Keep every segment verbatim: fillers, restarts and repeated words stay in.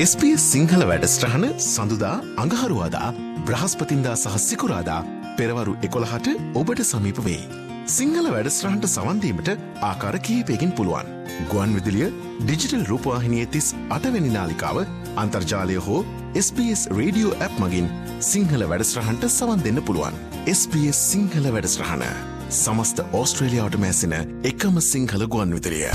S B S Sinhala වැඩසටහන සඳුදා අඟහරුවාදා බ්‍රහස්පතින්දා සහ සිකුරාදා පෙරවරු එකොළහට ඔබට සමීප වෙයි. සිංහල වැඩසටහනට සවන් දීමට ආකාර කිහිපයකින් පුළුවන්. ගුවන් විදුලිය ඩිජිටල් රූපවාහිනියේ තිස් අටවැනි නාලිකාව අන්තර්ජාලය හෝ S B S radio app මගින් සිංහල වැඩසටහනට සවන් දෙන්න පුළුවන්. එස් බී එස් සිංහල වැඩසටහන සමස්ත ඕස්ට්‍රේලියාවට මැසෙන එකම සිංහල ගුවන් විදුලිය.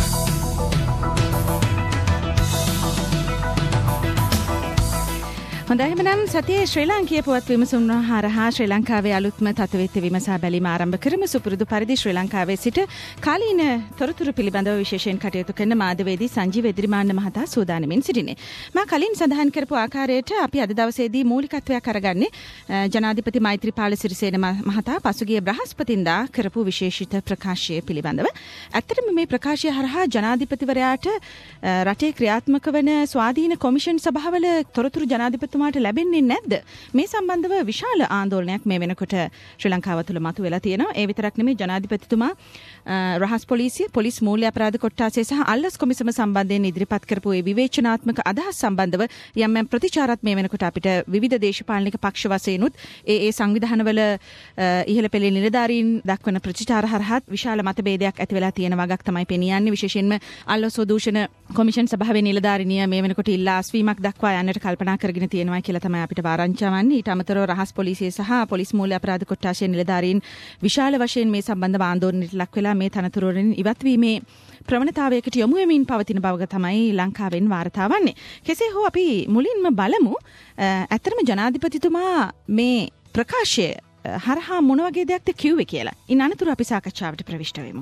හොඳයිමනම් සතියේ ශ්‍රී ලාංකීය පුවත් විමසුම් හරහා ශ්‍රී ලංකාවේ අලුත්ම තත්ත්වයට විමසා බැලීම ආරම්භ කරමු. සුපුරුදු පරිදි ශ්‍රී ලංකාවේ සිට කාලීන තොරතුරු පිළිබඳව විශේෂයෙන් කටයුතු කරන මාධ්‍යවේදී සංජීව එදිරිමාන්න මහතා සූදානමින් සිටිනේ. මා කලින් සඳහන් කරපු ආකාරයට අපි අද දවසේදී මූලිකත්වයක් අරගන්නේ ජනාධිපති මෛත්‍රීපාල සිරිසේන මහතා පසුගිය බ්‍රහස්පතින්දා කරපු විශේෂිත ප්‍රකාශය පිළිබඳව. ඇත්තටම මේ ප්‍රකාශය හරහා ජනාධිපතිවරයාට රටේ ක්‍රියාත්මක වන ස්වාධීන කොමිෂන් සභාවල තොරතුරු ජනාධිපති තුමාට ලැබෙන්නේ නැද්ද? මේ සම්බන්ධව විශාල ආందోලනයක් මේ වෙනකොට ශ්‍රී ලංකාව තුළ මතුවලා තියෙනවා. ඒ විතරක් නෙමෙයි ජනාධිපතිතුමා රහස් පොලිසිය, පොලිස් මූල්‍ය අපරාධ කොට්ටාසය සහ අල්ලස් කොමිසම සම්බන්ධයෙන් ඉදිරිපත් කරපු ඒ විවේචනාත්මක අදහස් සම්බන්ධව යම් යම් ප්‍රතිචාරත් මේ වෙනකොට අපිට විවිධ දේශපාලනික පක්ෂ වශයෙන්ුත් ඒ ඒ සංවිධානවල ඉහළ පෙළේ නිලධාරීන් දක්වන ප්‍රතිචාර හරහා විශාල මතභේදයක් ඇති වෙලා තියෙන වගක් තමයි පෙනී යන්නේ. විශේෂයෙන්ම අල්ලස් දූෂණ කොමිෂන් සභාවේ නිලධාරිනිය මේ වෙනකොට ඉල්ලා අස්වීමක් දක්වා යන්නට කල්පනා කරගෙන තියෙනවා කියලා තමයි අපිට වාරංචි වන්නේ. ඊට අමතරව රහස් පොලිසිය සහ පොලිස් මූල්‍ය අපරාධ කොට්ටාසයේ නිලධාරීන් විශාල වශයෙන් මේ සම්බන්ධව ආందోලනයට ලක් වෙලා මේ තනතුරු වලින් ඉවත් වීමේ ප්‍රවණතාවයකට යොමු වෙමින් පවතින බවක තමයි ලංකාවෙන් වාර්තා වන්නේ. කෙසේ හෝ අපි මුලින්ම බලමු ඇත්තටම ජනාධිපතිතුමා මේ ප්‍රකාශය හරහා මොන වගේ දෙයක්ද කිව්වේ කියලා. ඉන් අනතුරු අපි සාකච්ඡාවට ප්‍රවිෂ්ඨ වෙමු.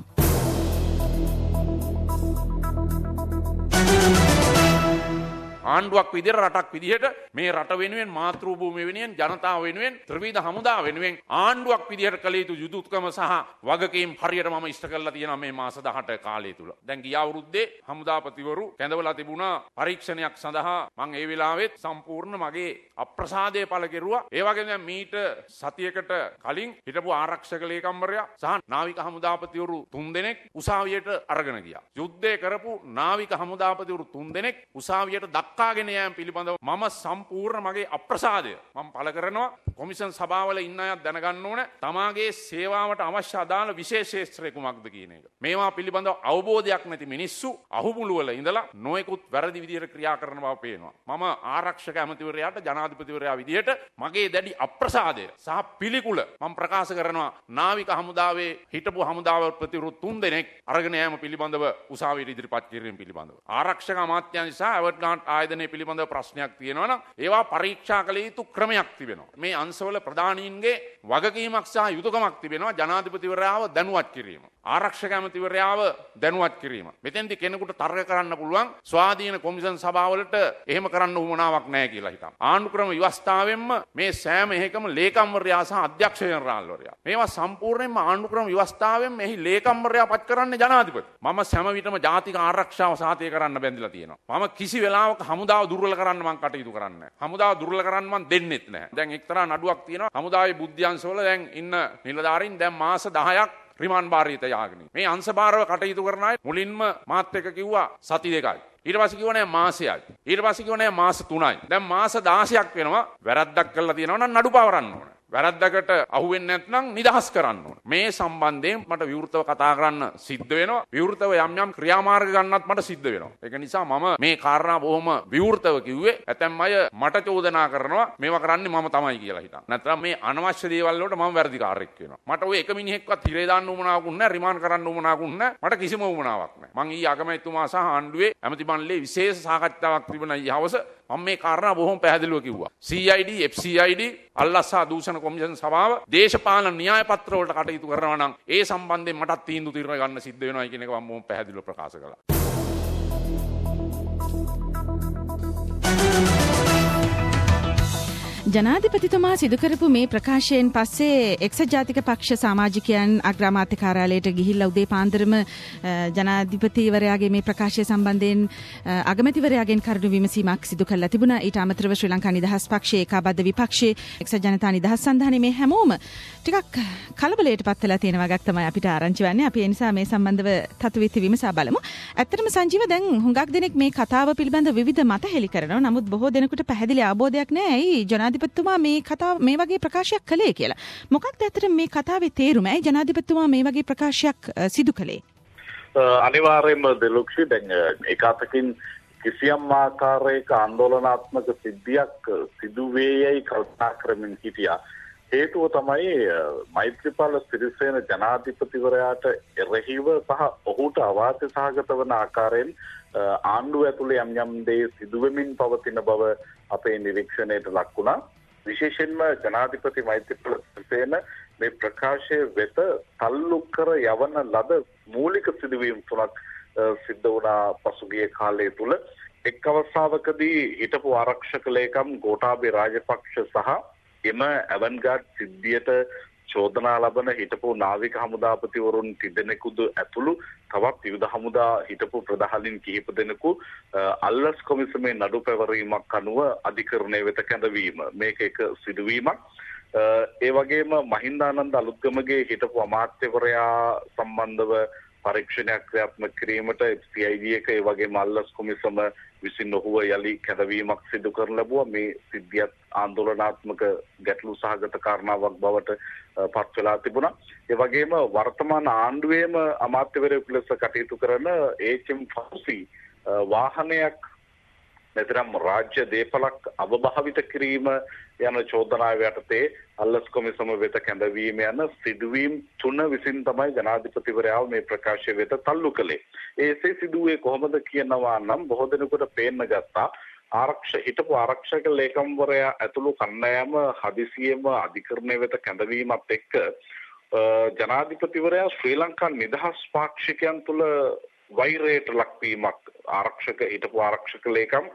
ආණ්ඩුවක් විදිහට රටක් විදිහට මේ රට වෙනුවෙන් මාතෘ භූමිය වෙනුවෙන් ජනතාව වෙනුවෙන් ත්‍රිවිධ හමුදා වෙනුවෙන් ආණ්ඩුවක් විදිහට කළ යුතු යුතුයකම සහ වගකීම් හරියට මම ඉෂ්ට කරලා තියෙනවා මේ මාස දහඅට කාලය තුල. දැන් ගිය අවුරුද්දේ හමුදාපතිවරු කැඳවලා තිබුණා පරීක්ෂණයක් සඳහා. මම ඒ වෙලාවෙත් සම්පූර්ණ මගේ අප්‍රසාදය පළ කෙරුවා. ඒ වගේම දැන් මීට සතියකට කලින් හිටපු ආරක්ෂක ලේකම්වරයා සහ නාවික හමුදාපතිවරු තුන්දෙනෙක් උසාවියට අරගෙන ගියා. යුද්ධය කරපු නාවික හමුදාපතිවරු තුන්දෙනෙක් උසාවියට දක්වාගෙන යෑම පිළිබඳව මම සම්පූර්ණ මගේ අප්‍රසාදය මම පළ කරනවා. කොමිෂන් සභාවල ඉන්න අය දැනගන්න ඕන තමාගේ සේවාවට අවශ්‍ය අදාළ විශේෂ ක්ෂේත්‍රය කුමක්ද කියන එක. මේවා පිළිබඳව අවබෝධයක් නැති මිනිස්සු අහුමුළු වල ඉඳලා නොයෙකුත් වැරදි විදියට ක්‍රියා කරන බව පේනවා. මම ආරක්ෂක ඇමතිවරයාට ජනාධිපතිවරයා විදියට මගේ දැඩි අප්‍රසාදය සහ පිළිකුල මම ප්‍රකාශ කරනවා. නාවික හමුදාවේ හිටපු හමුදාපතිවරු තුන් දෙනෙක් අරගෙන යෑම පිළිබඳව උසාවියට ඉදිරිපත් කිරීම පිළිබඳව ආරක්ෂක අමාත්‍යාංශ සහ ඇවර්ඩ් ග්‍රාන්ට් ආයතනයේ පිළිබඳව ප්‍රශ්නයක් තියෙනවා නම් ඒවා පරීක්ෂා කළ යුතු ක්‍රමයක් තිබෙනවා. මේ අංශවල ප්‍රධානීන්ගේ වගකීමක් සහ යුතුයකමක් තිබෙනවා. ජනාධිපතිවරයාව දැනුවත් කිරීම, ආරක්ෂක ඇමතිවරයාව දැනුවත් කිරීම. මෙතෙන්දී කෙනෙකුට තර්ක කරන්න පුළුවන් ස්වාධීන කොමිෂන් සභාවලට එහෙම කරන්න උවමනාවක් නැහැ කියලා හිතන්න. ආණ්ඩුක්‍රම ව්‍යවස්ථාවෙන්ම මේ සෑම එකම ලේකම්වරයා සහ අධ්‍යක්ෂ ජනරාල්වරයා මේවා සම්පූර්ණයෙන්ම ආණ්ඩුක්‍රම ව්‍යවස්ථාවෙන් මෙහි ලේකම්වරයා පත් කරන්නේ ජනාධිපති. මම සෑම විටම ජාතික ආරක්ෂාව සාතික කරන්න බැඳිලා තියෙනවා. මම කිසි වෙලාවක හමුදාව දුර්වල කරන්න මං කටයුතු කරන්නේ නැහැ. හමුදාව දුර්වල කරන්න මං දෙන්නෙත් නැහැ. දැන් එක්තරා නඩුවක් තියෙනවා. හමුදාවේ බුද්ධ්‍යංශවල දැන් ඉන්න නිලධාරීන් දැන් මාස දහයක් රිමාන්ඩ් භාරයට යාගෙන. මේ අංශභාරව කටයුතු කරන අය මුලින්ම මාත් එක්ක කිව්වා සති දෙකයි. ඊට පස්සේ කිව්වා නෑ මාසයයි. ඊට පස්සේ කිව්වා නෑ මාස තුනයි. දැන් මාස දාසයක් වෙනවා. වැරද්දක් කරලා තියෙනවා නම් නඩු පවරන්න ඕන. වැරද්දකට අහුවෙන්නේ නැත්නම් නිදහස් කරන්න ඕන. මේ සම්බන්ධයෙන් මට විවෘතව කතා කරන්න සිද්ධ වෙනවා. විවෘතව යම් යම් ක්‍රියාමාර්ග ගන්නත් මට සිද්ධ වෙනවා. ඒක නිසා මම මේ කාරණා බොහොම විවෘතව කිව්වේ. ඇතැම් අය මට චෝදනා කරනවා මේවා කරන්නේ මම තමයි කියලා හිතන්න. නැත්නම් මේ අනවශ්‍ය දේවල් වලට මම වැරදිකාරයෙක් වෙනවා. මට ওই එක මිනිහෙක්වත් හිරේ දාන්න උවමනාවක් නැහැ, රිමාන්ඩ් කරන්න උවමනාවක් නැහැ. මට කිසිම උවමනාවක් නැහැ. මං ඊ අගමැතිතුමා සහ ආණ්ඩුවේ ඇමති මණ්ඩලයේ විශේෂ සාකච්ඡාවක් තිබුණා ඊ හවස. මම මේ කාරණා බොහොම පැහැදිලිව කිව්වා. සී අයි ඩී, එෆ් සී අයි ඩී, අල්ලස් සහ දූෂණ කොමිෂන් සභාව දේශපාලන න්‍යාය පත්‍ර වලට කටයුතු කරනවා නම් ඒ සම්බන්ධයෙන් මටත් තීන්දුව తీරන ගන්න සිද්ධ වෙනවා කියන එක මම බොහොම පැහැදිලිව ප්‍රකාශ කළා. ජනාධිපතිතුමා සිදු කරපු මේ ප්‍රකාශයෙන් පස්සේ එක්සත් ජාතික පක්ෂ සමාජිකයන් අග්‍රාමාත්‍ය කාර්යාලයට ගිහිල්ලා උදේ පාන්දරම ජනාධිපතිවරයාගේ මේ ප්‍රකාශය සම්බන්ධයෙන් අගමැතිවරයාගෙන් කරුණු විමසීමක් සිදු කරලා තිබුණා. ඊට අමතරව ශ්‍රී ලංකා නිදහස් පක්ෂයේ ඒකාබද්ධ විපක්ෂයේ එක්සත් ජනතා නිදහස් සන්ධානයේ මේ හැමෝම ටිකක් කලබලයට පත් වෙලා තියෙන වගක් තමයි අපිට ආරංචි වන්නේ. අපි ඒ නිසා මේ සම්බන්ධව තතුවිති විමසා බලමු. ඇත්තටම සංජීව දැන් හුඟක් දෙනෙක් මේ කතාව පිළිබඳ විවිධ මත හෙළි කරනවා. නමුත් බොහෝ දෙනෙකුට පැහැදිලි අවබෝධයක් නැහැ. ඇයි ජනාධිපතිතුමා මේ කතාව මේ වගේ ප්‍රකාශයක් කළේ කියලා. මොකක්ද ඇත්තටම මේ කතාවේ තේරුම? ඇයි ජනාධිපතිතුමා මේ වගේ ප්‍රකාශයක් සිදු කළේ? අනිවාර්යයෙන්ම දෙලොක්ෂි දැන් ඒකාතකින් කිසියම් ආකාරයක ආందోලනාත්මක සිද්ධියක් සිදු වේයයි කල්පනා කරමින් හිටියා. හේතුව තමයි මෛත්‍රීපාල සිරිසේන ජනාධිපතිවරයාට එරෙහිව සහ ඔහුට අවාත්‍ය සහගත වන ආකාරයෙන් ආණ්ඩුව ඇතුළේ යම් යම් දේ සිදුවෙමින් පවතින බව අපේ නිරීක්ෂණයට ලක් වුණා. විශේෂයෙන්ම ජනාධිපති මෛත්‍රීපාල සිරිසේන මේ ප්‍රකාශය වෙත තල්ලු කර යවන ලද මූලික සිදුවීම් තුනක් සිද්ධ වුණා පසුගිය කාලය තුල. එක් අවස්ථාවකදී හිටපු ආරක්ෂක ලේකම් ගෝඨාභය රාජපක්ෂ සහ එම ඇවන්ගාඩ් සිද්ධියට චෝදනා ලබන හිටපු නාවික හමුදාපතිවරුන් තිදෙනෙකුද ඇතුළු තවත් විවිධ හමුදා හිටපු ප්‍රධානීන් කිහිප දෙනෙකු අල්ලස් කොමිසමේ නඩු පැවරීමක් අනුව අධිකරණය වෙත කැඳවීම මේක එක සිදුවීමක්. ඒ වගේම මහින්දානන්ද අලුත්ගමගේ හිටපු අමාත්‍යවරයා සම්බන්ධව පරීක්ෂණයක් ක්‍රියාත්මක කිරීමට සී ආයි ඩී එක ඒ වගේම අල්ලස් කොමිසම විසින් ඔහුව යලි කැඳවීමක් සිදු කරන ලැබුවා. මේ සිද්ධියත් ආందోලනාත්මක ගැටලු සහගත කාරණාවක් බවට පත් වෙලා තිබුණා. ඒ වගේම වර්තමාන ආණ්ඩුවේම අමාත්‍යවරයෙකු ලෙස කටයුතු කරන ඒච් එම් ෆෞසි වාහනයක් නැතිනම් රාජ්‍ය දේපලක් අවභාවිත කිරීම යන චෝදනාව යටතේ අල්ලස් කොමිසම වෙත කැඳවීම යන සිදුවීම් තුන විසින් තමයි ජනාධිපතිවරයාව මේ ප්‍රකාශය වෙත තල්ලු කළේ. ඒසේ සිදුවේ කොහොමද කියනවා නම් බොහෝ දෙනෙකුට පේන්න ගත්තා ආරක්ෂක හිටපු ආරක්ෂක ලේකම්වරයා ඇතුළු කණ්ඩායම හදිසියෙම අධිකරණය වෙත කැඳවීමත් එක්ක ජනාධිපතිවරයා ශ්‍රී ලංකා නිදහස් පාක්ෂිකයන් තුළ වෛරයට ලක්වීමක් ආරක්ෂක හිටපු ආරක්ෂක ලේකම්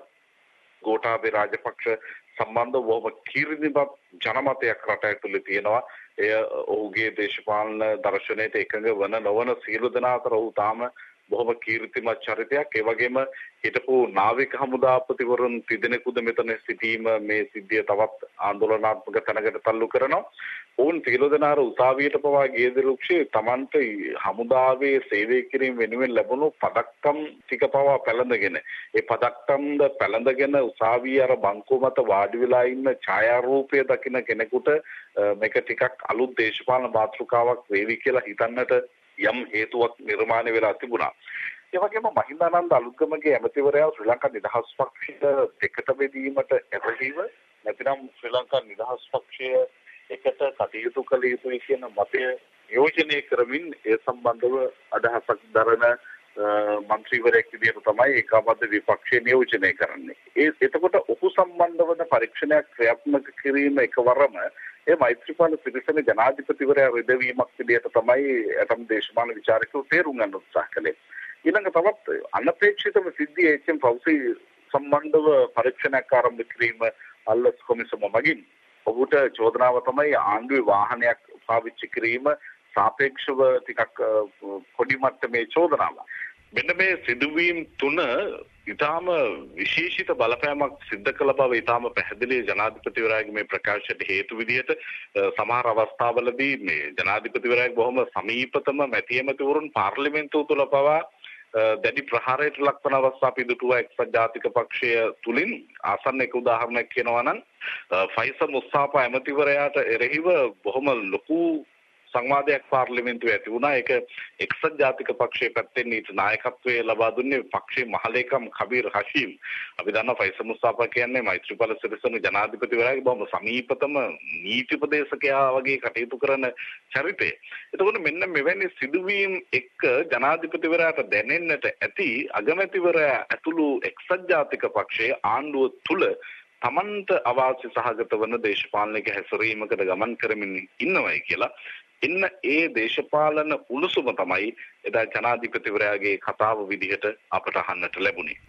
ගෝඨාභය රාජපක්ෂ සම්බන්ධ බොහොම කීර්තිමත් ජනමතයක් රට ඇතුළේ තියෙනවා. එය ඔහුගේ දේශපාලන දර්ශනයට එකඟ වන නොවන සියලු දෙනා අතර ඔහු තාම බොහොම කීර්තිමත් චරිතයක්. ඒ වගේම හිටපු නාවික හමුදාපතිවරුන් තිදෙනෙකුද මෙතන සිටීම මේ සිද්ධිය තවත් ආందోලනාත්මක තැනකට තල්ලු කරනවා. ඔවුන් සියලු දෙනා උසාවියට පවා ගිය දිරුක්ෂේ Tamante හමුදාවේ සේවය කිරීම වෙනුවෙන් ලැබුණු පදක්කම් ටික පවා පැලඳගෙන ඒ පදක්කම්ද පැලඳගෙන උසාවිය අර බංකුව මත වාඩි වෙලා ඉන්න ඡායාරූපය දකින කෙනෙකුට මේක ටිකක් අලුත් දේශපාලන මාතෘකාවක් වේවි කියලා හිතන්නට යම් හේතුවක් නිර්මාණය වෙලා තිබුණා. ඒ වගේම මහින්දානන්ද අලුත්ගමගේ ඇමතිවරයා ශ්‍රී ලංකා නිදහස් පක්ෂය දෙකට බෙදීමට එරෙහිව නැතිනම් ශ්‍රී ලංකා නිදහස් පක්ෂය එකට කටයුතු කළ යුතුයි කියන මතය නියෝජනය කරමින් ඒ සම්බන්ධව අදහසක් දරන මන්ත්‍රීවරයෙක් විදිහට තමයි ඒකාබද්ධ විපක්ෂය නියෝජනය කරන්නේ. ඒ එතකොට ඔහු සම්බන්ධ වන පරීක්ෂණයක් ක්‍රියාත්මක කිරීම එකවරම ඒ මෛත්‍රීපාල සිරිසේන ජනාධිපතිවරයා රිදවීමක් විදිහට තමයි අතම් දේශපාලන විචාරකයෝ තේරුම් ගන්න උත්සාහ කළේ. ඊළඟ තවත් අනපේක්ෂිතව සිද්ධිය ඒච් එම් ෆෞසි සම්බන්ධව පරීක්ෂණයක් ආරම්භ කිරීම අල්ලස් කොමිසම මගින් ඔහුට චෝදනාව තමයි ආණ්ඩුවේ වාහනයක් පාවිච්චි කිරීම සාපේක්ෂව ටිකක් පොඩි මට්ටමේ චෝදනාවක්. මෙන්න මේ සිදුවීම් තුන ඊටාම විශේෂිත බලපෑමක් සිද්ධ කළ බව ඊටාම පැහැදිලි ජනාධිපතිවරයාගේ මේ ප්‍රකාශයට හේතු විදිහට සමහර අවස්ථාවලදී මේ ජනාධිපතිවරයාගේ බොහොම සමීපතම මැති ඇමතිවරුන් පාර්ලිමේන්තුව තුළ පවා දැඩි ප්‍රහාරයට ලක්වන අවස්ථා පිදුටුවා එක්සත් ජාතික පක්ෂය තුලින් ආසන්න එක උදාහරණයක් කියනවා නම් ෆයිසල් මුස්තාෆා ඇමතිවරයාට එරෙහිව බොහොම ලොකු සංවාදයක් පාර්ලිමේන්තුවේ ඇති වුණා. ඒක එක්සත් ජාතික පක්ෂයේ පැත්තෙන් ඊට නායකත්වයේ ලබා දුන්නේ පක්ෂයේ මහලේකම් කබීර් හෂීම්. අපි දන්නවා ෆයිසල් මුස්තාෆා කියන්නේ මෛත්‍රීපාල සිරිසේන ජනාධිපතිවරයාගේ බොහොම සමීපතම නීති උපදේශකයා වගේ කටයුතු කරන චරිතය. එතකොට මෙන්න මෙවැනි සිදුවීම් එක්ක ජනාධිපතිවරයාට දැනෙන්නට ඇති අගමැතිවරයා ඇතුළු එක්සත් ජාතික පක්ෂයේ ආණ්ඩුව තුල තමන්ට අවාසි සහගත වන දේශපාලනික හැසිරීමකට ගමන් කරමින් ඉන්නවයි කියලා ඉන්න ඒ දේශපාලන උණුසුම තමයි එදා ජනාධිපතිවරයාගේ කතාව විදිහට අපට අහන්නට ලැබුණේ.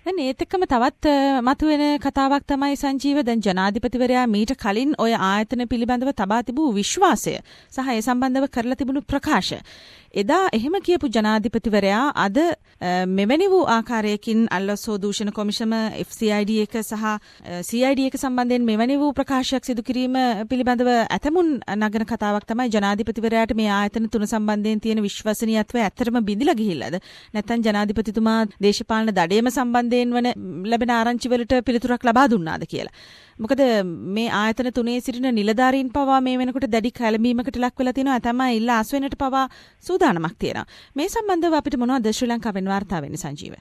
දැන් ඒත් එක්කම තවත් මතුවෙන කතාවක් තමයි සංජීව දැන් ජනාධිපතිවරයා මීට කලින් ඔය ආයතන පිළිබඳව තබා තිබූ විශ්වාසය සහ ඒ සම්බන්ධව කරලා තිබුණු ප්‍රකාශ. එදා එහෙම කියපු ජනාධිපතිවරයා අද මෙවැනි වූ ආකාරයකින් අල්ලස්සෝ දූෂණ කොමිෂම එෆ් සී ආයි ඩී එක සහ සී ආයි ඩී එක සම්බන්ධයෙන් මෙවැනි වූ ප්‍රකාශයක් සිදු කිරීම පිළිබඳව ඇතමුන් නගන කතාවක් තමයි ජනාධිපතිවරයාට මේ ආයතන තුන සම්බන්ධයෙන් තියෙන විශ්වසනීයත්වය ඇත්තටම බිඳිලා ගිහිල්ලාද නැත්නම් ජනාධිපතිතුමා දේශපාලන දඩේම සම්බන්ධයෙන් වන ලැබෙන ආරංචි වලට පිළිතුරක් ලබා දුන්නාද කියලා. මොකද මේ ආයතන තුනේ සිටින නිලධාරීන් පවා මේ වෙනකොට දැඩි කැළඹීමකට ලක් වෙලා තිනවා. තමයි ඉල්ල ආස් වෙනට පවා සූදානමක් තියෙනවා. මේ සම්බන්ධව අපිට මොනවද ශ්‍රී ලංකාවෙන් වාර්තා වෙන්නේ සංජීව?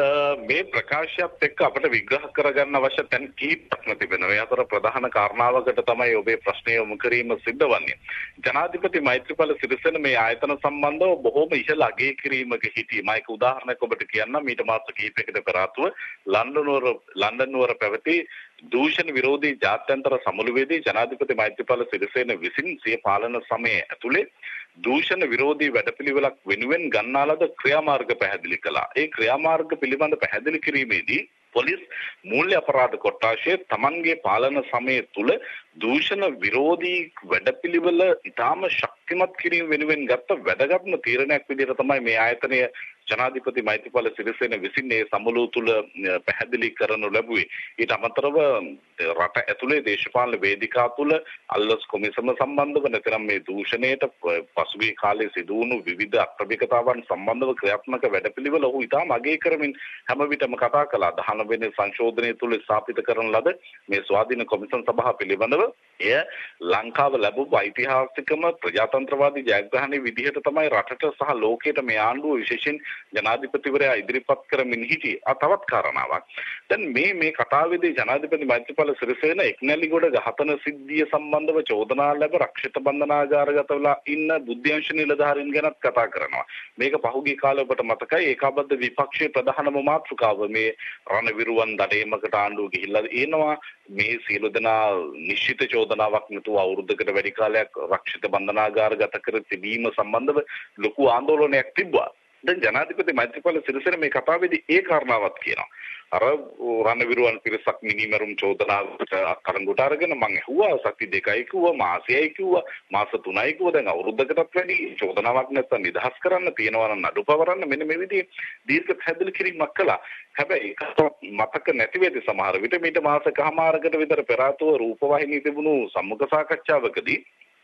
මේ ප්‍රකාශයත් එක්ක අපිට විග්‍රහ කරගන්න අවශ්‍ය තැන් කීපයක් තිබෙනවා. ඒ අතර ප්‍රධාන කාරණාවකට තමයි ඔබේ ප්‍රශ්නය යොමු කිරීම සිද්ධ වන්නේ. ජනාධිපති මෛත්‍රීපාල සිරිසේන මේ ආයතන සම්බන්ධව බොහෝම ඉහළ අගය කිරීමක සිටීම. ඒක උදාහරණයක් ඔබට කියන්නම්. මීට මාස කිහිපයකට පෙර ආතුව ලන්ඩන් නුවර ලන්ඩන් නුවර පැවති දූෂණ විරෝධී ජාත්‍යන්තර සමුළුවේදී ජනාධිපති මෛත්‍රීපාල සිරිසේන විසින් සිය පාලන සමයේ ඇතුලේ දූෂණ විරෝධී වැඩපිළිවෙලක් වෙනුවෙන් ගන්නා ලද ක්‍රියාමාර්ග පැහැදිලි කළා. ඒ ක්‍රියාමාර්ග පිළිබඳ පැහැදිලි කිරීමේදී පොලිස් මූල්‍ය අපරාධ කොට්ටාශය තමන්ගේ පාලන සමය තුල දූෂණ විරෝධී වැඩපිළිවෙල ඉතාම ශක්තිමත් කිරීම වෙනුවෙන් ගත්ත වැදගත්ම තීරණයක් විදිහට තමයි මේ ආයතනය ජනාධිපති මෛත්‍රීපාල සිරිසේන විසින් මේ සමුළුව තුල පැහැදිලි කරනු ලැබුවේ. ඊට අමතරව රට ඇතුලේ දේශපාලන වේදිකා තුල අල්ලස් කොමිසම සම්බන්ධව නැත්නම් මේ දූෂණයට පසුගිය කාලේ සිදු වුණු විවිධ අක්‍රමිකතාවන් සම්බන්ධව ක්‍රියාත්මක වැඩපිළිවෙල ඔහු ඉතාම අගය කරමින් හැම විටම කතා කළා. දහන වෙනි සංශෝධනය තුල ස්ථාපිත කරන ලද මේ ස්වාධීන කොමිසම් සභාව පිළිබඳව එය ලංකාව ලැබුණු ඓතිහාසිකම ප්‍රජාතන්ත්‍රවාදී ජයග්‍රහණයේ විදිහට තමයි රටට සහ ලෝකයට මේ ආණ්ඩුව විශේෂයෙන් ජනාධිපතිවරයා ඉදිරිපත් කරමින් සිටියේ. ආ තවත් කාරණාවක්. දැන් මේ මේ කතාවේදී ජනාධිපති මෛත්‍රීපාල සිරිසේන එක්නැලිගොඩ ඝාතන සිද්ධිය සම්බන්ධව චෝදනා ලැබ රක්ෂිත බන්ධනාගාරගත වෙලා ඉන්න බුද්ධ්‍යංශ නිලධාරීන් ගැනත් කතා කරනවා. මේක පහුගිය කාලේ ඔබට මතකයි ඒකාබද්ධ විපක්ෂයේ ප්‍රධානම මාතෘකාව මේ රණවිරුවන් දඩේමකට ආණ්ඩුව ගිහිල්ලා එනවා. මේ සියලු දෙනා නිශ්චිත චෝදනාවක් නැතුව අවුරුද්දකට වැඩි කාලයක් රක්ෂිත බන්ධනාගාරගත කර තිබීම සම්බන්ධව ලොකු ආందోලනයක් තිබ්බා. දැන් ජනාධිපති මෛත්‍රීපාල සිරිසේන මේ කතාවේදී ඒ කාරණාවත් කියනවා. අර රණවිරුවන් පිරිසක් මිනිමරුම් චෝදනාවට අත්අඩංගුවට අරගෙන මං ඇහුවා සති දෙකයි කිව්වා මාසයයි කිව්වා මාස තුනයි කිව්වා දැන් අවුරුද්දකටත් වැඩි චෝදනාවක් නැත්තම් නිදහස් කරන්න තියෙනවා නම් නඩු පවරන්න මෙන්න මේ විදිහේ දීර්ඝ පැහැදිලි කිරීමක් කළා. හැබැයි ඒක මතක නැති වෙද්දි සමහර විට මීට මාසකමාරකට විතර පෙර ආතුව රූපවාහිනී තිබුණු සම්මුඛ සාකච්ඡාවකදී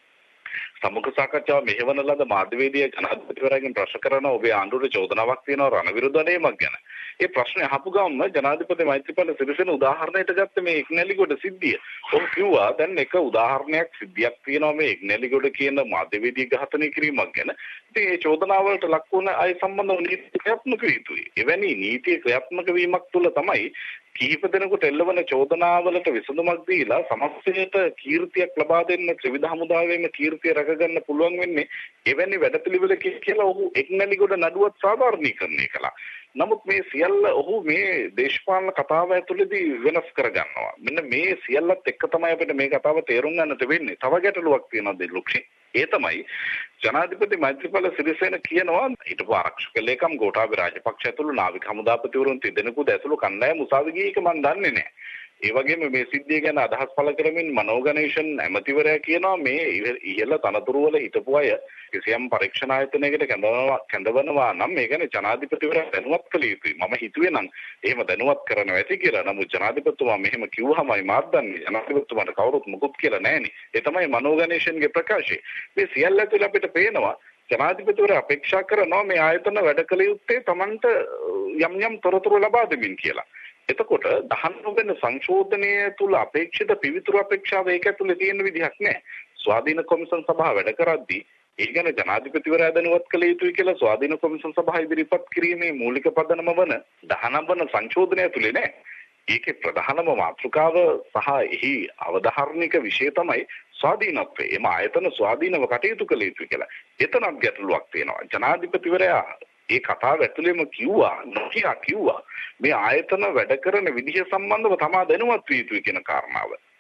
සමුඛ සාකච්ඡාව මෙහෙවන ලද මාධ්‍යවේදියා ජනාධිපතිවරයාගෙන් ප්‍රශ්න කරන ඔබේ ආණ්ඩුවේ චෝදනාවක් තියෙනවා රණවිරු දඩේමක් ගැන. ඒ ප්‍රශ්නේ අහපු ගමන් ජනාධිපති මෛත්‍රීපාල සිරිසේන උදාහරණයට ගත්ත මේ එක්නැලිගොඩ සිද්ධිය. ඔහු කිව්වා දැන් එක උදාහරණයක් සිද්ධියක් තියෙනවා මේ එක්නැලිගොඩ කියන මාධ්‍යවේදිය ඝාතනය කිරීමක් ගැන. ඉතින් ඒ චෝදනාවලට ලක් වුණ අය සම්බන්ධව නීති ක්‍රියාත්මක යුතුයි. එවැනි නීති ක්‍රියාත්මක වීමක් තුළ තමයි කිහිප දෙනෙකුට එල්ලවන චෝදනාවලට විසඳුමක් දීලා සමස්තයට කීර්තියක් ලබා දෙන්න ත්‍රිවිධ හමුදාවේම කීර්තිය රැකගන්න පුළුවන් වෙන්නේ එවැනි වැඩපිළිවෙලකින් කියලා ඔහු එක්නැලිගොඩ නඩුවත් සාධාරණීකරණය කළා. නමුත් මේ සියල්ල ඔහු මේ දේශපාලන කතාව ඇතුළේදී වෙනස් කරගන්නවා. මෙන්න මේ සියල්ලත් එක්ක තමයි අපිට මේ කතාව තේරුම් ගන්නට වෙන්නේ. තව ගැටලුවක් තියෙනවා දෙලුක්ෂි. ඒ තමයි ජනාධිපති මෛත්‍රීපාල සිරිසේන කියනවා හිටපු ආරක්ෂක ලේකම් ගෝඨාභය රාජපක්ෂ ඇතුළු නාවික හමුදාපතිවරුන් තිදෙනෙකුද ඇතුළු කණ්ඩායම උසාවි ගියේ එක මම දන්නේ නැහැ. ඒ වගේම මේ සිද්ධිය ගැන අදහස් පළ කරමින් මනෝගණේෂන් ඇමතිවරයා කියනවා මේ ඉහළ තනතුරු වල හිටපු අය කිසියම් පරීක්ෂණ ආයතනයකට කැඳවනවා කැඳවනවා නම් මේ ගැන ජනාධිපතිවරයා දැනුවත් කළ යුතුයි. මම හිතුවේ නම් එහෙම දැනුවත් කරනවා ඇති කියලා. නමුත් ජනාධිපතිතුමා මෙහෙම කිව්වහමයි මාත් දන්නේ ජනාධිපතිතුමාට කවුරුත් මුකුත් කියලා නැහෙනි. ඒ තමයි මනෝගණේෂන්ගේ ප්‍රකාශය. මේ සියල්ල ඇතුළේ අපිට පේනවා ජනාධිපතිවරයා අපේක්ෂා කරනවා මේ ආයතන වැඩ කළ යුත්තේ Tamanට යම් යම් තොරතුරු ලබා දෙමින් කියලා. එතකොට දහන වෙන සංශෝධනය තුල අපේක්ෂිත පිවිතුරු අපේක්ෂාව ඒක ඇතුලේ තියෙන විදිහක් නැහැ. ස්වාධීන කොමිසම් සභාව වැඩ කරද්දී ඒ ගැන ජනාධිපතිවරයා දැනුවත් කළ යුතුයි කියලා ස්වාධීන කොමිසම් සභාව ඉදිරිපත් කිරීමේ මූලික පදනම වන දහන වන සංශෝධනය තුලේ නැහැ. ඒකේ ප්‍රධානම මාතෘකාව සහ එහි අවධාරණික විෂය තමයි ස්වාධීනත්වය. එම ආයතන ස්වාධීනව කටයුතු කළ යුතුයි කියලා. එතනක් ගැටලුවක් තියෙනවා. ජනාධිපතිවරයා ඒ කතාව ඇතුළේම කිව්වා නොකියා කිව්වා මේ ආයතන වැඩ කරන විදිහ සම්බන්ධව තමා දැනුවත් විය යුතුයි කියන කාරණාව.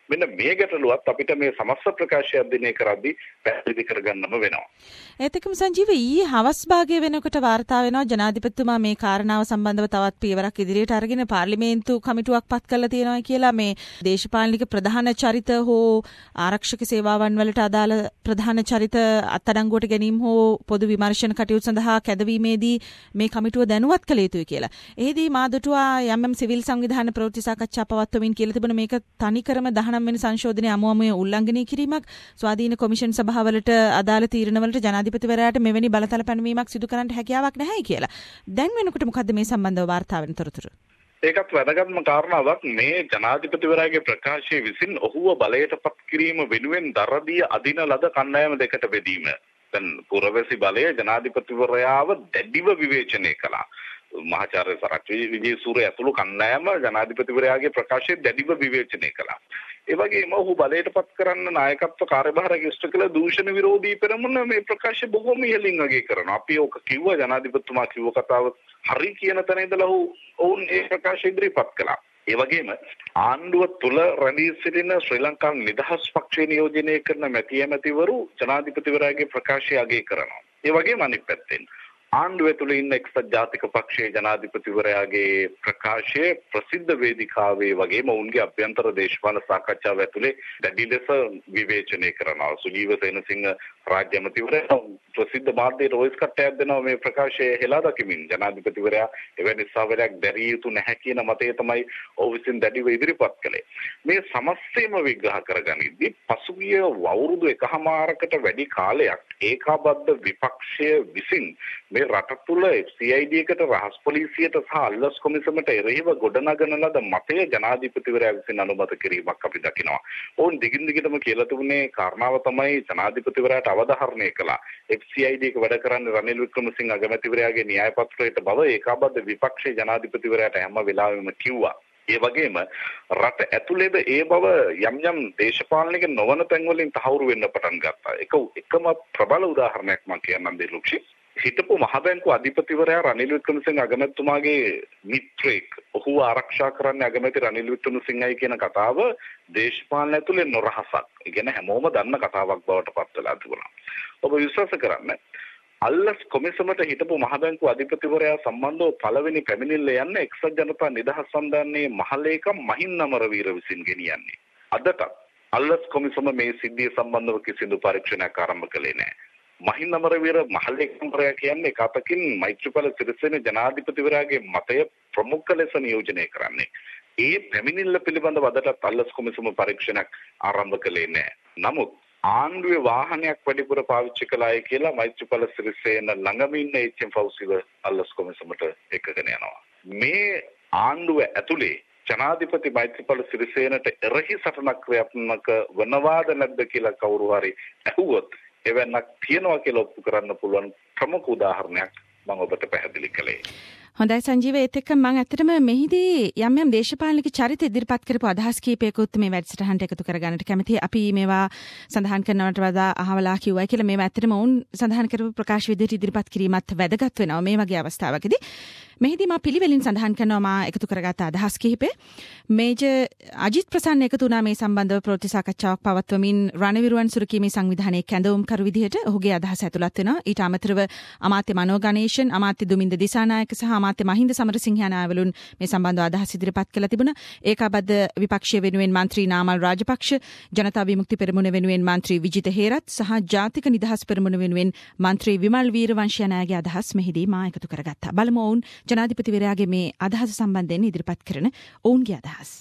මෙන්න මේ ගැටලුවත් අපිට මේ සමස්ත ප්‍රකාශය අධ්‍යයනය කරද්දී පැහැදිලි කරගන්නම වෙනවා. ඒත් එක්කම සංජීව ඊයේ හවස් භාගයේ වෙනකොට වාර්තා වෙනවා ජනාධිපතිතුමා මේ කාරණාව සම්බන්ධව තවත් පියවරක් ඉදිරියට අරගෙන පාර්ලිමේන්තු කමිටුවක් පත් කරලා තියෙනවා කියලා මේ දේශපාලනික ප්‍රධාන චරිත හෝ ආරක්ෂක සේවාවන් වලට අදාළ ප්‍රධාන චරිත අත්අඩංගුවට ගැනීම හෝ පොදු විමර්ශන කටයුතු සඳහා කැදවීමේදී මේ කමිටුව දැනුවත් කළ යුතුයි කියලා. එෙහිදී මාදුටුවා යම් යම් සිවිල් සංවිධාන ප්‍රවෘත්ති සාකච්ඡා පවත්වමින් කියලා තිබුණ මේක තනිකරම දහනව වෙනි සංශෝධනයේ අමුමුවේ උල්ලංඝනය කිරීමක් ස්වාධීන කොමිෂන් සභාවලට අදාළ තීරණවලට ජනාධිපතිවරයාට මෙවැනි බලතල පැනවීමක් සිදු කරන්න හැකියාවක් නැහැ කියලා. දැන් වෙනකොට මොකද්ද මේ සම්බන්ධව වාර්තා වෙන තොරතුරු? ඒකත් වැදගත්ම කාරණාවක් මේ ජනාධිපතිවරයාගේ ප්‍රකාශයේ විසින් ඔහුව බලයට පත් කිරීම වෙනුවෙන් දරදී අදින ලද කණ්ඩායම දෙකට බෙදීම. දැන් පුරවැසි බලය ජනාධිපතිවරයාව දැඩිව විවේචනය කළා. මහාචාර්ය සරත් විජේසූරිය ඇතුළු කණ්ඩායම ජනාධිපතිවරයාගේ ප්‍රකාශය දැඩිව විවේචනය කළා. ඒ වගේම ඔහු බලයට පත් කරන්න නායකත්ව කාර්යභාරය ඉෂ්ට කළ දූෂණ විරෝධී පෙරමුණ මේ ප්‍රකාශය බොහොම ඉහළින් අගය කරනවා. අපි ඕක කිව්වා ජනාධිපතිතුමා කිව්ව කතාව හරි කියන තැන ඉඳලා ඔහු ඔවුන් ඒ ප්‍රකාශය ඉදිරිපත් කළා. ඒ වගේම ආණ්ඩුව තුල රැඳී සිටින ශ්‍රී ලංකා නිදහස් පක්ෂය නියෝජනය කරන මැති ඇමතිවරු ජනාධිපතිවරයාගේ ප්‍රකාශය අගය කරනවා. ඒ වගේම අනිත් පැත්තෙන් ආණ්ඩුව තුළ ඉන්න එක්සත් ජාතික පක්ෂයේ ජනාධිපතිවරයාගේ ප්‍රකාශය ප්‍රසිද්ධ වේදිකාවේ වගේම ඔවුන්ගේ අභ්‍යන්තර දේශපාලන සාකච්ඡාව ඇතුලේ දැඩි ලෙස විවේචනය කරනවා. සුජීව සේනසිංහ රාජ්‍ය ඇමතිවරයා ප්‍රසිද්ධ මාධ්‍යයට වොයිස් කට්ටයක් දෙනවා මේ ප්‍රකාශය හෙලා දකිමින්. ජනාධිපතිවරයා එවැනි සාවරයක් දැරිය යුතු නැහැ කියන මතය තමයි ඔහු විසින් දැඩිව ඉදිරිපත් කළේ. මේ සමස්තයම විග්‍රහ කරගනිද්දී පසුගිය වවුරුදු එකහමාරකට වැඩි කාලයක් ඒකාබද්ධ විපක්ෂය විසින් මේ රට තුළ එෆ් සී ආයි ඩී එකට රහස් පොලිසියට සහ අල්ලස් කොමිසමට එරෙහිව ගොඩනගන ලද මතය ජනාධිපතිවරයා විසින් අනුමත කිරීමක් අපි දකිනවා. ඔවුන් දිගින් දිගටම කියලා තිබුණේ කාරණාව තමයි ජනාධිපතිවරයාට අවධාරණය කළා. එෆ් සී ආයි ඩී එක වැඩ කරන්නේ රනිල් වික්‍රමසිංහ අගමැතිවරයාගේ න්‍යාය පත්‍රයට බව ඒකාබද්ධ විපක්ෂයේ ජනාධිපතිවරයාට හැම වෙලාවෙම කිව්වා. ඒ වගේම රට ඇතුළේද ඒ බව යම් යම් දේශපාලනික නොවන තැන්වලින් තහවුරු වෙන්න පටන් ගත්තා. එක එකම ප්‍රබල උදාහරණයක් මම කියන්නම් දෙලුක්ෂි. හිටපු මහ බැංකු අධිපතිවරයා රනිල් වික්‍රමසිංහ අගමැතිතුමාගේ මිත්‍රෙක්. ඔහු ආරක්ෂා කරන්නේ අගමැති රනිල් වික්‍රමසිංහයි කියන කතාව දේශපාලන ඇතුලේ නොරහසක්. ඒ කියන්නේ හැමෝම දන්න කතාවක් බවට පත් වෙලා තිබුණා. ඔබ විශ්වාස කරන්න අල්ලස් කොමිසමට හිටපු මහ බැංකු අධිපතිවරයා සම්බන්ධව පළවෙනි පැමිණිල්ල යන්නේ එක්සත් ජනතා නිදහස් සන්ධානයේ මහලේකම් මහින්ද අමරවීර විසින් ගෙනියන්නේ. අදට අල්ලස් කොමිසම මේ සිද්ධිය සම්බන්ධව කිසිදු පරීක්ෂණයක් ආරම්භ කළේ නැහැ. මහින්ද අමරවීර මහලේකම්වරයා කියන්නේ එකතකින් මෛත්‍රීපාල සිරිසේන ජනාධිපතිවරයාගේ මතය ප්‍රමුඛ ලෙස නියෝජනය කරන්නේ. ඒ පැමිණිල්ල පිළිබඳව අදටත් අල්ලස් කොමිසම පරීක්ෂණයක් ආරම්භ කළේ නැහැ. නමුත් ආණ්ඩුවේ වාහනයක් වැඩිපුර පාවිච්චි කළායි කියලා මෛත්‍රීපාල සිරිසේන ළඟම ඉන්න එච් එම් ෆෞසිව අල්ලස් කොමිසමට එකගෙන යනවා. මේ ආණ්ඩුව ඇතුලේ ජනාධිපති මෛත්‍රීපාල සිරිසේනට එරෙහි සටනක් ක්‍රියාත්මක වනවාද නැද්ද කියලා කවුරු හරි අහුවොත් එවන්නක් තියනවා කියලා ඔප්පු කරන්න පුළුවන් ප්‍රමුඛ උදාහරණයක් මම ඔබට පැහැදිලි කළේ. හොඳයි සංජීව, ඒත් එක්ක මම ඇත්තටම මෙහිදී යම් යම් දේශපාලනික චරිත ඉදිරිපත් කරපු අදහස් කීපයකුත් මේ වැඩසටහනට එකතු කරගන්නට කැමතියි. අපි මේවා සඳහන් කරනවට වඩා අහවලා කිව්වයි කියලා මේවා ඇත්තටම වුන් සඳහන් කරපු ප්‍රකාශ විදිහට ඉදිරිපත් කිරීමත් වැදගත් වෙනවා මේ වගේ අවස්ථාවකදී. මෙහිදී මා පිළිවෙලින් සඳහන් කරනවා මා එකතු කරගත්ත අදහස් කිහිපය. මේජර් අජිත් ප්‍රසන්න එකතු වුණා මේ සම්බන්ධව ප්‍රවෘත්ති සාකච්ඡාවක් පවත්වමින් රණවිරුවන් සුරකීමේ සංවිධානයේ කැඳවුම්කරු විදිහට ඔහුගේ අදහස ඇතුළත් වෙනවා. ඊට අමතරව අමාත්‍ය මනෝ ගණේෂන්, අමාත්‍ය දුමින්ද දිසානායක සහ අමාත්‍ය මහින්ද සමරසිංහ නායවලුන් මේ සම්බන්ධව අදහස් ඉදිරිපත් කළා තිබුණා. ඒකාබද්ධ විපක්ෂයේ වෙනුවෙන් මන්ත්‍රී නාමල් රාජපක්ෂ, ජනතා විමුක්ති පෙරමුණ වෙනුවෙන් මන්ත්‍රී විජිත හේරත් සහ ජාතික නිදහස් පෙරමුණ වෙනුවෙන් මන්ත්‍රී විමල් වීරවංශ යනාගේ අදහස් මෙහිදී මා එකතු කරගත්තා. බලමු ඔවුන් ජනාධිපතිවරයාගේ මේ අදහස සම්බන්ධයෙන් ඉදිරිපත් කරන ඔවුන්ගේ අදහස්.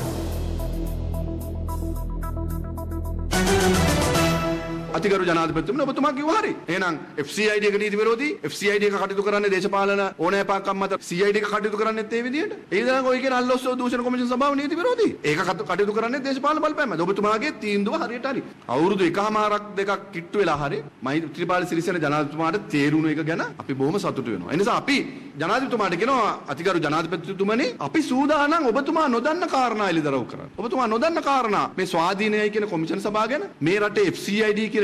අතිගරු ජනාධිපතිතුමනි, ඔබතුමා කිව්වා හරි. එහෙනම් එෆ් සී ආයි ඩී එක නීති විරෝධී, එෆ් සී ආයි ඩී එක කටයුතු කරන්නේ දේශපාලන ඕනෑපාකම් මත සී ආයි ඩී එක කටයුතු කරන්නේත් ඒ විදිහට. ඒ ඉතින් ඔය කියන අල්ලස් දූෂණ කොමිෂන් සභාව නීති විරෝධී. ඒක කටයුතු කරන්නේ දේශපාලන බලපෑම මත. ඔබතුමාගේ තීන්දුව හරියට හරි. අවුරුදු එකහමාරක් දෙකක් කිට්ටු වෙලා හරි මෛත්‍රීපාල සිරිසේන ජනාධිපතිතුමාට තේරුණු එක ගැන අපි බොහොම සතුටු වෙනවා. ඒ නිසා අපි ජනාධිපතිතුමාට කියනවා අතිගරු ජනාධිපතිතුමනි, අපි සූදානම් ඔබතුමා නොදන්න කාරණා එළිදරව් කරන්න. ඔබතුමා නොදන්න කාරණා මේ ස්වාධීනයයි කියන කොමිෂන් සභාව ගැන, මේ රටේ එෆ් සී ආයි ඩී කියන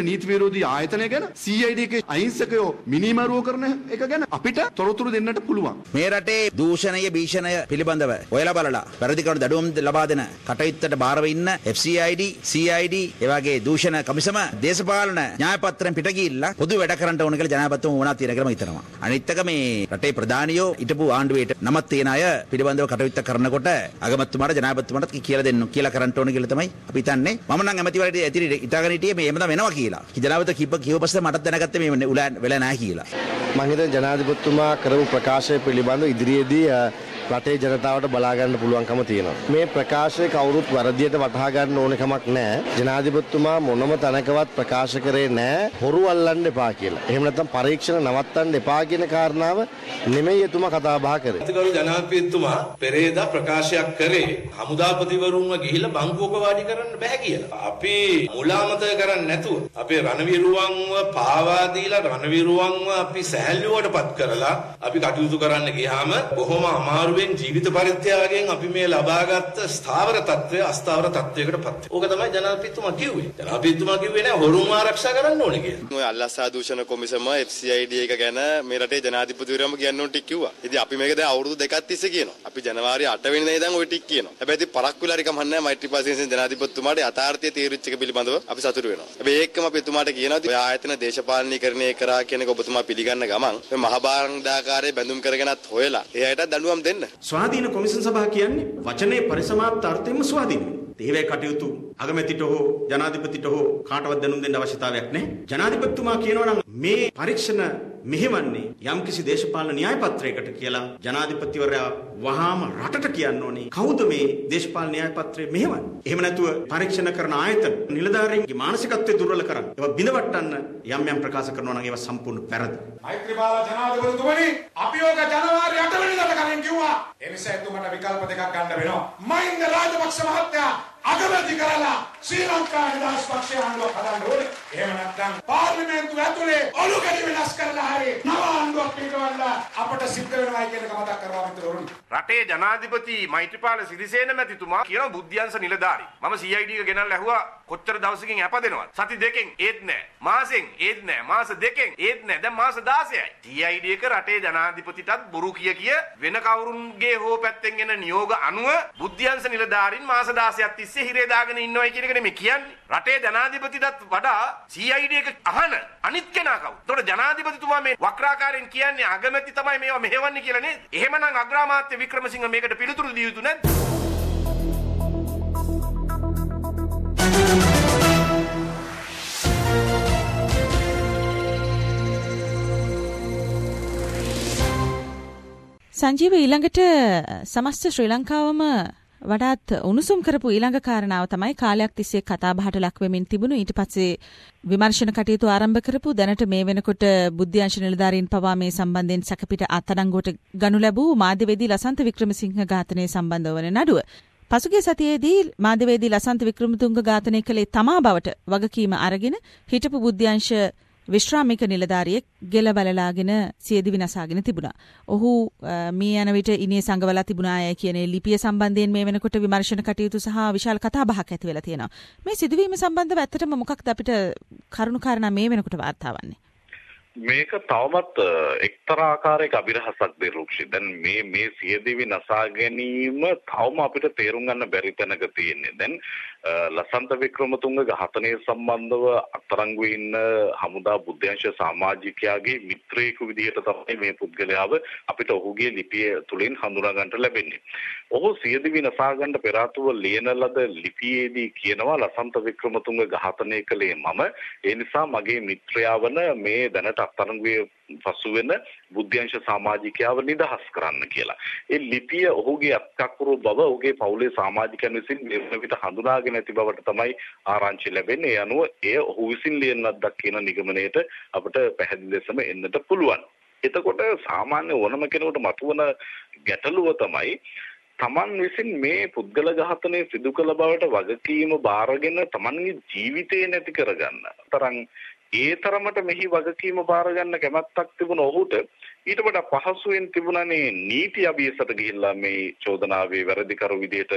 තියෙන නීති විරෝධී ආයතනය ගැන C I D එකේ අහිංසකයෝ මිනිමරුව කරන එක ගැන අපිට තොරතුරු දෙන්නට පුළුවන්. මේ රටේ දූෂණය භීෂණය පිළිබඳව ඔයලා බලලා වැරදි කරුණු දඩුවම් ලබා දෙන කටයුත්තට බාරව ඉන්න F C I D, C I D ඒ වගේ දූෂණ කමිසම දේශපාලන න්‍යායපත්‍රයෙන් පිට ගිහිල්ලා පොදු වැඩ කරන්න ඕන කියලා ජනාධිපතිතුමා වුණා තියෙන කියලා මම හිතනවා. අනිත් එක මේ රටේ ප්‍රධානියෝ හිටපු ආණ්ඩුවේට නමක් තියෙන අය පිළිබඳව කටයුත්ත කරනකොට අගමැතිතුමාට ජනාධිපතිතුමාට කියලා දෙන්න කියලා කරන්න ඕන කියලා තමයි අපි හිතන්නේ. මම නම් ඇමතිවරයාට ඇතිරි ඉතාලගෙන හිටියේ මේ එහෙම තමයි වෙනවා කියලා. ජනාධිපති කිව්ව කිව්ව පස්සේ මටත් දැනගත්තේ මේ වෙලා නැහැ කියලා. මම හිතන්නේ ජනාධිපතිතුමා කරපු ප්‍රකාශය පිළිබඳව ඉදිරියේදී රටේ ජනතාවට බලා ගන්න පුළුවන්කම තියෙනවා. මේ ප්‍රකාශය කවුරුත් වරදියට වටහා ගන්න ඕන කමක් නැහැ. ජනාධිපතිතුමා මොනම තැනකවත් ප්‍රකාශ කරේ නැහැ හොරු අල්ලන්න එපා කියලා. එහෙම නැත්නම් පරීක්ෂණ නවත්තන්න එපා කියන කාරණාව නෙමෙයි එතුමා කතා බහ කරේ. අතිගරු ජනාධිපතිතුමා පෙරේදා ප්‍රකාශයක් කරේ හමුදාපතිවරුන්ව ගිහිල්ලා බංකුවක වාඩි කරන්න බෑ කියලා. අපි මුලාමතක කරන්නේ නැතුව අපේ රණවිරුවන්ව පාවා දීලා රණවිරුවන්ව අපි සැහැල්ලුවටපත් කරලා අපි කටයුතු කරන්න ගියාම බොහොම අමාරු ජීවිත පරිත්‍යාගයෙන් අපි මේ ලබාගත් ස්ථාවර තත්ත්වය අස්ථාවර තත්ත්වයකට පත් වෙනවා. ඕක තමයි ජනාධිපතිතුමා කිව්වේ. ජනාධිපතිතුමා කිව්වේ නෑ හොරුන් ආරක්ෂා කරන්න ඕනේ කියලා. ඔය අල්ලස්සා දූෂණ කොමිසම F C I D එක ගැන මේ රටේ ජනාධිපතිවරයාම කියන්න ඕන ටික කිව්වා. ඉතින් අපි මේක දැන් අවුරුදු දෙකක් තිස්සේ කියනවා. අපි ජනවාරි අට වෙනිදා ඉඳන් ওই ටික කියනවා. හැබැයි ඉතින් පරක් වෙලා හරි කමක් නෑ මෛත්‍රීපාල සිරිසේන ජනාධිපතිතුමාට යථාර්ථය තීරච්ච එක පිළිබඳව අපි සතුටු වෙනවා. හැබැයි ඒකම අපි එතුමාට කියනවා ඔය ආයතන දේශපාලනීකරණය කරා කියන එක ඔබතුමා පිළිගන්න ගමන් මේ මහබාරන්දාකාරයේ බැඳුම් කරගෙනත් හොයලා ඒ අයට දඬුවම් දෙන්න. ස්වාධීන කොමිෂන් සභාව කියන්නේ වචනේ පරිසමාප්ත අර්ථයෙන්ම ස්වාධීන. ඒවැ කටයුතු අගමැතිට හෝ ජනාධිපතිට හෝ කාටවත් දැනුම් දෙන්න අවශ්‍යතාවයක් නැහැ. ජනාධිපතිතුමා කියනවා නම් මේ පරීක්ෂණ මෙහෙවන්නේ යම්කිසි දේශපාලන න්‍යාය පත්‍රයකට කියලා ජනාධිපතිවරයා වහාම රටට කියන්න ඕනේ කවුද මේ දේශපාලන න්‍යාය පත්‍රය මෙහෙවන්නේ. එහෙම නැතුව පරීක්ෂණ කරන ආයතන නිලධාරීන්ගේ මානසිකත්වය දුර්වල කරන්න ඒවා බිඳවට්ටන්න යම් යම් ප්‍රකාශ කරනවා නම් ඒවා සම්පූර්ණ වැරදි. මෛත්‍රීපාල ජනාධිපතිතුමනි අපි ඕක ජනවාරි අට වෙනිදාට කලින් කිව්වා. ඒ නිසා එතුමට විකල්ප දෙකක් ගන්න වෙනවා. මහින්ද රාජපක්ෂ මහත්තයා අගමැති කරලා ශ්‍රී ලංකා නිදහස් පක්ෂය ආණ්ඩුවක් හදන්න ඕනේ. එහෙම නැත්නම් පාර්ලිමේන්තුව ඇතුලේ ඔලු කැඩි වෙනස් කරලා හරි නව ආණ්ඩුවක් පිටවලා අපට සිද්ධ වෙනවා කියන එක මතක් කරවා මිත්‍රවරුනි. රටේ ජනාධිපති මෛත්‍රීපාල සිරිසේන මැතිතුමා කියන බුද්ධ්‍යංශ නිලධාරී. මම C I D එක ගෙනල්ලා ඇහුවා කොච්චර දවසකින් හැපදෙනවද? සති දෙකෙන් ඒත් නෑ. මාසෙන් ඒත් නෑ. මාස දෙකෙන් ඒත් නෑ. දැන් මාස දාසයයි. C I D එක රටේ ජනාධිපතිටත් බොරු කිය කිය වෙන කවුරුන්ගේ හෝ පැත්තෙන් එන නියෝග අනුව බුද්ධ්‍යංශ නිලධාරීන් මාස දාසයක් තිස්සේ හිරේ දාගෙන ඉන්නවයි කියන එක නෙමෙයි කියන්නේ. රටේ ජනාධිපතිටත් වඩා C I D එක අහන අනිත් කෙනා කවුද? ඒතකොට ජනාධිපතිතුමා මේ වක්‍රාකාරයෙන් කියන්නේ අගමැති තමයි මේවා මෙහෙවන්නේ කියලා නේද? එහෙමනම් අග්‍රාමාත්‍ය වික්‍රමසිංහ මේකට පිළිතුරු දිය යුතු නැද්ද? සංජීව ඊළඟට සමස්ත ශ්‍රී ලංකාවම වඩාත් උණුසුම් කරපු ඊළඟ කාරණාව තමයි කාලයක් තිස්සේ කතා බහට ලක් වෙමින් තිබුණු ඊට පස්සේ විමර්ශන කටයුතු ආරම්භ කරපු දැනට මේ වෙනකොට බුද්ධ්‍යංශ නිලධාරීන් පවා මේ සම්බන්ධයෙන් සැකපිට අත්අඩංගුවට ගනු ලැබූ මාධ්‍යවේදී ලසන්ත වික්‍රමසිංහ ඝාතනය සම්බන්ධව වන නඩුව. පසුගිය සතියේදී මාධ්‍යවේදී ලසන්ත වික්‍රමතුංග ඝාතනය කළේ තමා බවට වගකීම අරගෙන හිටපු බුද්ධ්‍යංශ විශ්‍රාමික නිලධාරියෙක් ගෙල බලලාගෙන සියදිවි නසාගෙන තිබුණා. ඔහු මේ යන විට ඉනේ සංගවලා තිබුණාය කියන ලිපිය සම්බන්ධයෙන් මේ වෙනකොට විමර්ශන කටයුතු සහ විශාල කතා බහක් ඇති වෙලා තියෙනවා. මේ සිදුවීම සම්බන්ධව ඇත්තටම මොකක්ද අපිට කරුණු කාරණා මේ වෙනකොට වාර්තා වන්නේ? මේක තවමත් එක්තරා ආකාරයක අභිරහසක් දෙරුක්ෂි. දැන් මේ මේ සියදිවි නසා ගැනීම තවම අපිට තේරුම් ගන්න බැරි තැනක තියෙන්නේ. දැන් ලසන්ත වික්‍රමතුංග ඝාතනය සම්බන්ධව අත්අඩංගුවේ ඉන්න හමුදා බුද්ධ්‍යංශ සමාජිකයාගේ මිත්‍රයෙකු විදිහට තමයි මේ පුද්ගලයාව අපිට ඔහුගේ ලිපිය තුලින් හඳුනා ගන්නට ලැබෙන්නේ. ඔහු සියදිවි නසා ගන්න පෙර ආතුව ලියන ලද ලිපියේදී කියනවා ලසන්ත වික්‍රමතුංග ඝාතනය කළේ මම. ඒ නිසා මගේ මිත්‍රයා වන මේ දැනට අත්අඩංගුවේ පසු වෙන බුද්ධ්‍යංශ සමාජිකයාව නිදහස් කරන්න කියලා. ඒ ලිපිය ඔහුගේ අත්කකුරු බව ඔහුගේ පවුලේ සමාජිකයන් විසින් මේ විට හඳුනාගෙන ඇති බවට තමයි ආරංචි ලැබෙන්නේ. ඒ අනුව එය ඔහු විසින් ලියන්නක්ද කියන නිගමනයට අපිට පැහැදිලි ලෙසම එන්නට පුළුවන්. එතකොට සාමාන්‍ය ඕනම කෙනෙකුට මතුවන ගැටලුව තමයි තමන් විසින් මේ පුද්ගල ඝාතනය සිදු කළ බවට වගකීම බාරගෙන තමන්ගේ ජීවිතය නැති කරගන්න. තරම් ඒ තරමට මෙහි වගකීම බාර ගන්න කැමැත්තක් තිබුණ ඔහුට ඊට වඩා පහසුවෙන් තිබුණනේ නීති අභියසට ගිහිල්ලා මේ චෝදනාවේ වැරදිකරු විදිහට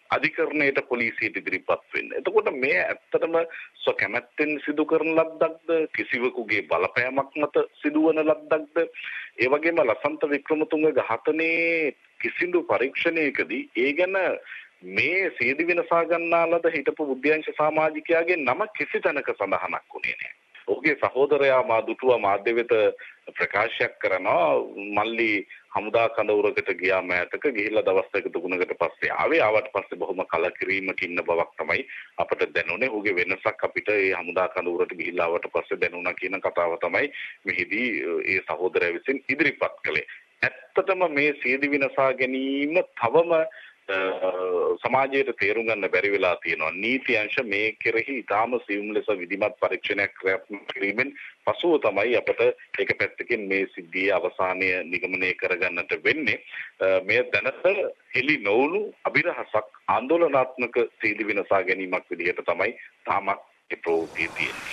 අධිකරණයට පොලිසියට ඉදිරිපත් වෙන්න. එතකොට මේ ඇත්තටම ස්වකැමැත්තෙන් සිදු කරන ලද්දක්ද කිසිවෙකුගේ බලපෑමක් මත සිදුවන ලද්දක්ද? ඒ වගේම ලසන්ත වික්‍රමතුංග ඝාතනයේ කිසිදු පරීක්ෂණයකදී ඒ ගැන මේ සීදි විනසා ගන්නා ලද හිටපු බුද්ධ්‍යංශ සමාජිකයාගේ නම කිසි තැනක සඳහනක් වුණේ නැහැ. ඔහුගේ සහෝදරයා මා දුටුවා මාධ්‍ය වෙත ප්‍රකාශයක් කරනවා මල්ලි හමුදා කඳවුරකට ගියා මෑතක ගිහිල්ලා දවස් දෙක තුනකට පස්සේ ආවේ ආවට පස්සේ බොහොම කලකිරීමක ඉන්න බවක් තමයි අපට දැනුනේ. ඔහුගේ වෙනසක් අපිට මේ හමුදා කඳවුරට ගිහිල්ලා ආවට පස්සේ දැනුණා කියන කතාව තමයි මෙහිදී ඒ සහෝදරයා විසින් ඉදිරිපත් කළේ. ඇත්තටම මේ සීදි විනසා ගැනීම තවම සමාජයට තේරුම් ගන්න බැරි වෙලා තියෙනවා. නීති අංශ මේ කෙරෙහි ඉතාම සියුම් ලෙස විධිමත් පරීක්ෂණයක් ක්‍රියාත්මක කිරීමෙන් පසුව තමයි අපට එක පැත්තකින් මේ සිද්ධියේ අවසානය නිගමනය කරගන්නට වෙන්නේ. මේ දැනට හෙළි නොවුණු අභිරහසක් ආందోලනාත්මක සීදි විනසා ගැනීමක් විදිහට තමයි තාමත් ඒ ප්‍රවෘත්තිය තියෙන්නේ.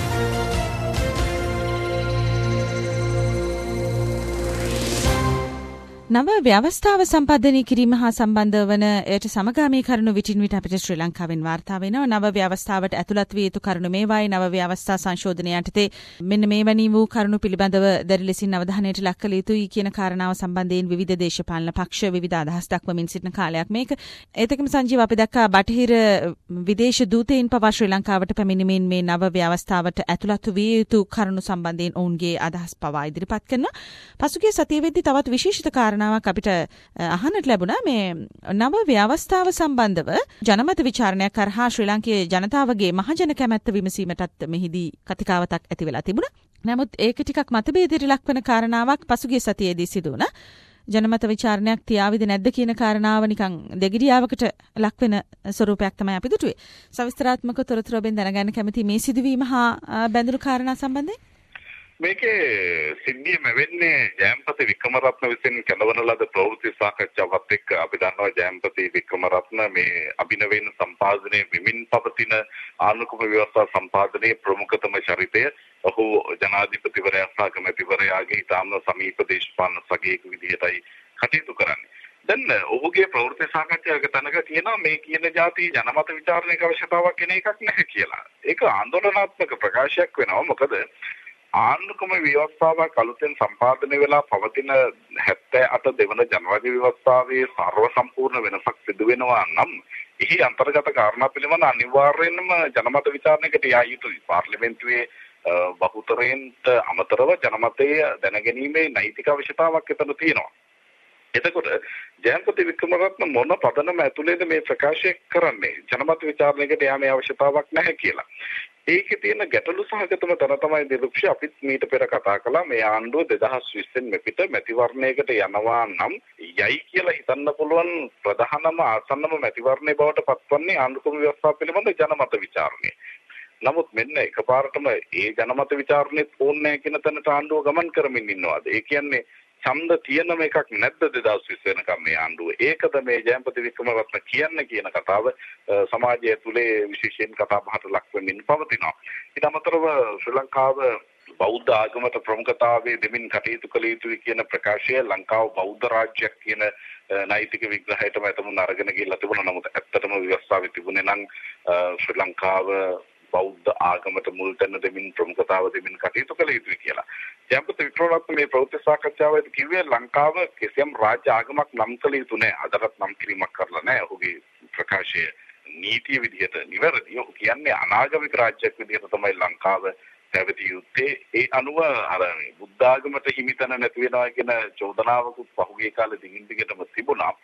නව ව්‍යවස්ථාව සම්පාදනය කිරීම හා සම්බන්ධ වන එයට සමගාමී කරුණු විටින් විට අපිට ශ්‍රී ලංකාවෙන් වාර්තා වෙනවා. නව ව්‍යවස්ථාවට ඇතුළත් විය යුතු කරුණු මේවායි. නව ව්‍යවස්ථා සංශෝධනය යටතේ මෙන්න මේවැනි වූ කරුණු පිළිබඳව දැඩි ලෙසින් අවධානයට ලක් කළ යුතුයි කියන කාරණාව සම්බන්ධයෙන් විවිධ දේශපාලන පක්ෂ විවිධ අදහස් දක්වමින් සිටින කාලයක් මේක. ඒතකම සංජීව අපි දැක්කා බටහිර විදේශ දූතයින් පවා ශ්‍රී ලංකාවට පැමිණීමෙන් මේ නව ව්‍යවස්ථාවට ඇතුළත් විය යුතු කරුණු සම්බන්ධයෙන් ඔවුන්ගේ අදහස් පවා ඉදිරිපත් කරනවා. පසුගිය සතියේදී තවත් විශේෂිත කාරණා අපිට අහන්නට ලැබුණා මේ නව ව්‍යවස්ථාව සම්බන්ධව ජනමත විචාරණයක් කරහා ශ්‍රී ලංකයේ ජනතාවගේ මහජන කැමැත්ත විමසීමටත් මෙහිදී කතිකාවතක් ඇති වෙලා තිබුණා. නමුත් ඒක ටිකක් මතභේදයට ලක්වන කාරණාවක් පසුගිය සතියේදී සිදු වුණා. ජනමත විචාරණයක් තියාවිද නැද්ද කියන කාරණාව නිකන් දෙගිඩියාවකට ලක් වෙන ස්වරූපයක් තමයි අපි දුටුවේ. සවිස්තරාත්මක තොරතුරු ඔබෙන් දැනගන්න කැමති මේ සිදුවීම හා බැඳුණු කාරණා සම්බන්ධයෙන්. මේකේ සිද්ධියම වෙන්නේ ජයම්පති වික්‍රමරත්න විසින් කැඳවන ලද ප්‍රවෘත්ති සාකච්ඡාවත් එක්ක අපි දන්නවා ජයම්පති වික්‍රමරත්න මේ අභිනවීන සම්පාදනයේ විමින් පවතින ආණ්ඩුක්‍රම ව්‍යවස්ථා සම්පාදනයේ ප්‍රමුඛතම චරිතය. ඔහු ජනාධිපතිවරයා සහ කැමැතිවරයාගේ ඉතාම සමීප දේශපාලන සගයෙකු විදිහටයි කටයුතු කරන්නේ. දැන් ඔහුගේ ප්‍රවෘත්ති සාකච්ඡාවක තැනක කියනවා මේ කියන જાති ජනමත විචාරණයක අවශ්‍යතාවක් කෙන එකක් නැහැ කියලා. ඒක ආందోලනාත්මක ප්‍රකාශයක් වෙනවා. මොකද ආණ්ඩුක්‍රම ව්‍යවස්ථාවක් අලුතෙන් සම්පාදනය වෙලා පවතින හැත්තෑ අට දෙවන ජනවාදී ව්‍යවස්ථාවේ සර්ව සම්පූර්ණ වෙනසක් සිදු වෙනවා නම් එහි අන්තර්ගත කාරණා පිළිබඳ අනිවාර්යයෙන්ම ජනමත විචාරණයකට යා යුතුයි. පාර්ලිමේන්තුවේ බහුතරයෙන්ට අමතරව ජනමතය දැනගැනීමේ නෛතික අවශ්‍යතාවක් එතන තියෙනවා. එතකොට ජයන්පති වික්‍රමරත්න මොන පදනම ඇතුළේද මේ ප්‍රකාශය කරන්නේ ජනමත විචාරණයකට යාමේ අවශ්‍යතාවක් නැහැ කියලා. ඒකේ තියෙන ගැටලු සහගතම තැන තමයි දෙලුක්ෂ අපිත් මීට පෙර කතා කළා මේ ආණ්ඩුව දෙදහස් විස්සෙන් මෙපිට මැතිවරණයකට යනවා නම් යයි කියලා හිතන්න පුළුවන් ප්‍රධානම ආසන්නම මැතිවරණය බවට පත්වන්නේ ආණ්ඩුක්‍රම ව්‍යවස්ථාව පිළිබඳ ජනමත විචාරණය. නමුත් මෙන්න එකපාරටම ඒ ජනමත විචාරණෙත් ඕනේ නැහැ කියන තැනට ආණ්ඩුව ගමන් කරමින් ඉන්නවාද? ඒ කියන්නේ ඡන්ද තියෙනම එකක් නැද්ද දෙදහස් විස්ස වෙනකම් මේ ආණ්ඩුව? ඒකද මේ ජයන්පති වික්‍රමරත්න කියන්නේ කියන කතාව සමාජය තුලේ විශේෂයෙන් කතා බහට ලක් වෙමින් පවතිනවා. ඊට අමතරව ශ්‍රී ලංකාව බෞද්ධ ආගමට ප්‍රමුඛතාවයේ දෙමින් කටයුතු කළ යුතුයි කියන ප්‍රකාශය ලංකාව බෞද්ධ රාජ්‍යයක් කියන නෛතික විග්‍රහයටම එතමුන් අරගෙන ගිහිල්ලා තිබුණා. නමුත් ඇත්තටම ව්‍යවස්ථාවේ තිබුණේ නම් ශ්‍රී ලංකාව බෞද්ධ ආගමට මුල් තැන දෙමින් ප්‍රමුඛතාව දෙමින් කටයුතු කළ යුතුයි කියලා. ජයන්පති වික්‍රමරත්න මේ ප්‍රවෘත්ති සාකච්ඡාවේදී කිව්වේ ලංකාව කිසියම් රාජ්‍ය ආගමක් නම් කළ යුතු නැහැ. අදටත් නම් කිරීමක් කරලා නැහැ. ඔහුගේ ප්‍රකාශය නීතිය විදිහට නිවැරදි. ඔහු කියන්නේ අනාගමික රාජ්‍යයක් විදිහට තමයි ලංකාව පැවතිය යුත්තේ. ඒ අනුව අර බුද්ධ ආගමට හිමිතන නැති වෙනවා කියන චෝදනාවකුත් පහුගිය කාලේ දිගින් දිගටම තිබුණා.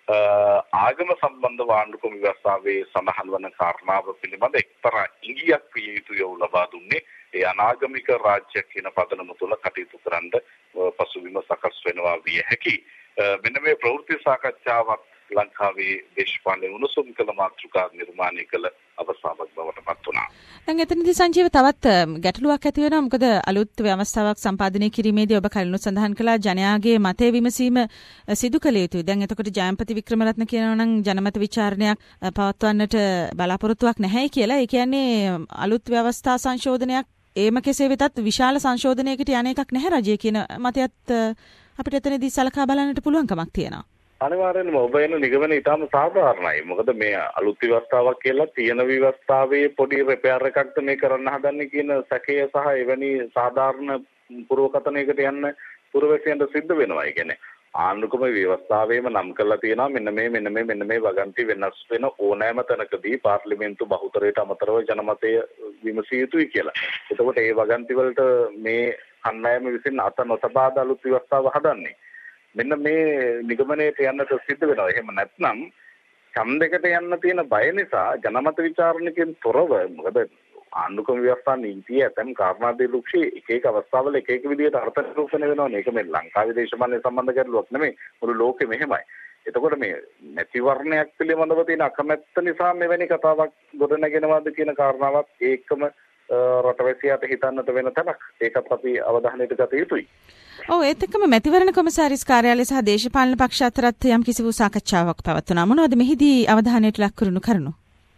ආගම සම්බන්ධ ආණ්ඩුක්‍රම ව්‍යවස්ථාවේ සඳහන් වන කාරණාව පිළිබඳ එක්තරා ඉඟියක් විය යුතුය ලබා දුන්නේ ඒ අනාගමික රාජ්‍යයක් කියන පදනම තුළ කටයුතු කරන්න පසුබිම සකස් වෙනවා විය හැකි. මෙන්න මේ ප්‍රවෘත්ති සාකච්ඡාවක් ලංකාවේ දේශපාලන උණුසුම් කළ මාතෘකා නිර්මාණය කළ අවස්ථාවක් බවට පත් වුණා. දැන් එතනදී සංජීව තවත් ගැටලුවක් ඇති වෙනවා. මොකද අලුත් ව්‍යවස්ථාවක් සම්පාදනය කිරීමේදී ඔබ කලිනුත් සඳහන් කළා ජනයාගේ මතය විමසීම සිදු කළ යුතුයි. දැන් එතකොට ජයන්පති වික්‍රමරත්න කියනවා නම් ජනමත විචාරණයක් පවත්වන්නට බලාපොරොත්තුවක් නැහැ කියලා. ඒ කියන්නේ අලුත් ව්‍යවස්ථා සංශෝධනයක් ඒම කෙසේ වෙතත් විශාල සංශෝධනයකට යන එකක් නැහැ රජය කියන මතයත් අපිට එතනදී සලකා බලන්නට පුළුවන්කමක් තියෙනවා. අනිවාර්යෙන්ම ඔබ එන නිගමන ඉතාම සාධාරණයි. මොකද මේ අලුත් ව්‍යවස්ථාවක් කියලා තියෙන ව්‍යවස්ථාවේ පොඩි රිපෙයාර් එකක්ද මේ කරන්න හදන්නේ කියන සැකය සහ එවැනි සාධාරණ පුරවකතනයකට යන්න පුරවැසියන්ට සිද්ධ වෙනවා. ඒ කියන්නේ ආණ්ඩුක්‍රම ව්‍යවස්ථාවේම නම් කරලා තියෙනවා මෙන්න මේ මෙන්න මේ මෙන්න මේ වගන්ති වෙනස් වෙන ඕනෑම තැනකදී පාර්ලිමේන්තු බහුතරයට අමතරව ජනමතය විමසිය යුතුයි කියලා. එතකොට ඒ වගන්ති වලට මේ කණ්ඩායම විසින් අත නොතබා අලුත් ව්‍යවස්ථාව හදන්නේ. මෙන්න මේ නිගමනයට යන්නට සිද්ධ වෙනවා. එහෙම නැත්නම් ඡන්දයකට යන්න තියෙන බය නිසා ජනමත විචාරණයකින් තොරව මොකද ආණ්ඩුක්‍රම ව්‍යවස්ථා නීතිය ඇතම් කාරණා දෙලුක්ෂේ එක එක අවස්ථාවල එක එක විදිහට අර්ථ නිරූපණය වෙනවා. මේක මේ ලංකාවේ දේශපාලන සම්බන්ධ ගැටලුවක් නෙමෙයි. මුළු ලෝකෙම එහෙමයි. එතකොට මේ නැතිවරණයක් පිළිබඳව තියෙන අකමැත්ත නිසා මෙවැනි කතාවක් ගොඩනගෙනවාද කියන කාරණාවත් ඒකම රටවැසියාට හිතන්නට වෙන තැනක්. ඒකත් අපි අවධානයට ගත යුතුයි. ඔව් ඒත් එක්කම මැතිවරණ කොමසාරිස් කාර්යාලය සහ දේශපාලන පක්ෂ අතරත් යම් කිසි වූ සාකච්ඡාවක් පැවතුණා. මොනවද මෙහිදී අවධානයට ලක් කරනු කරුණු?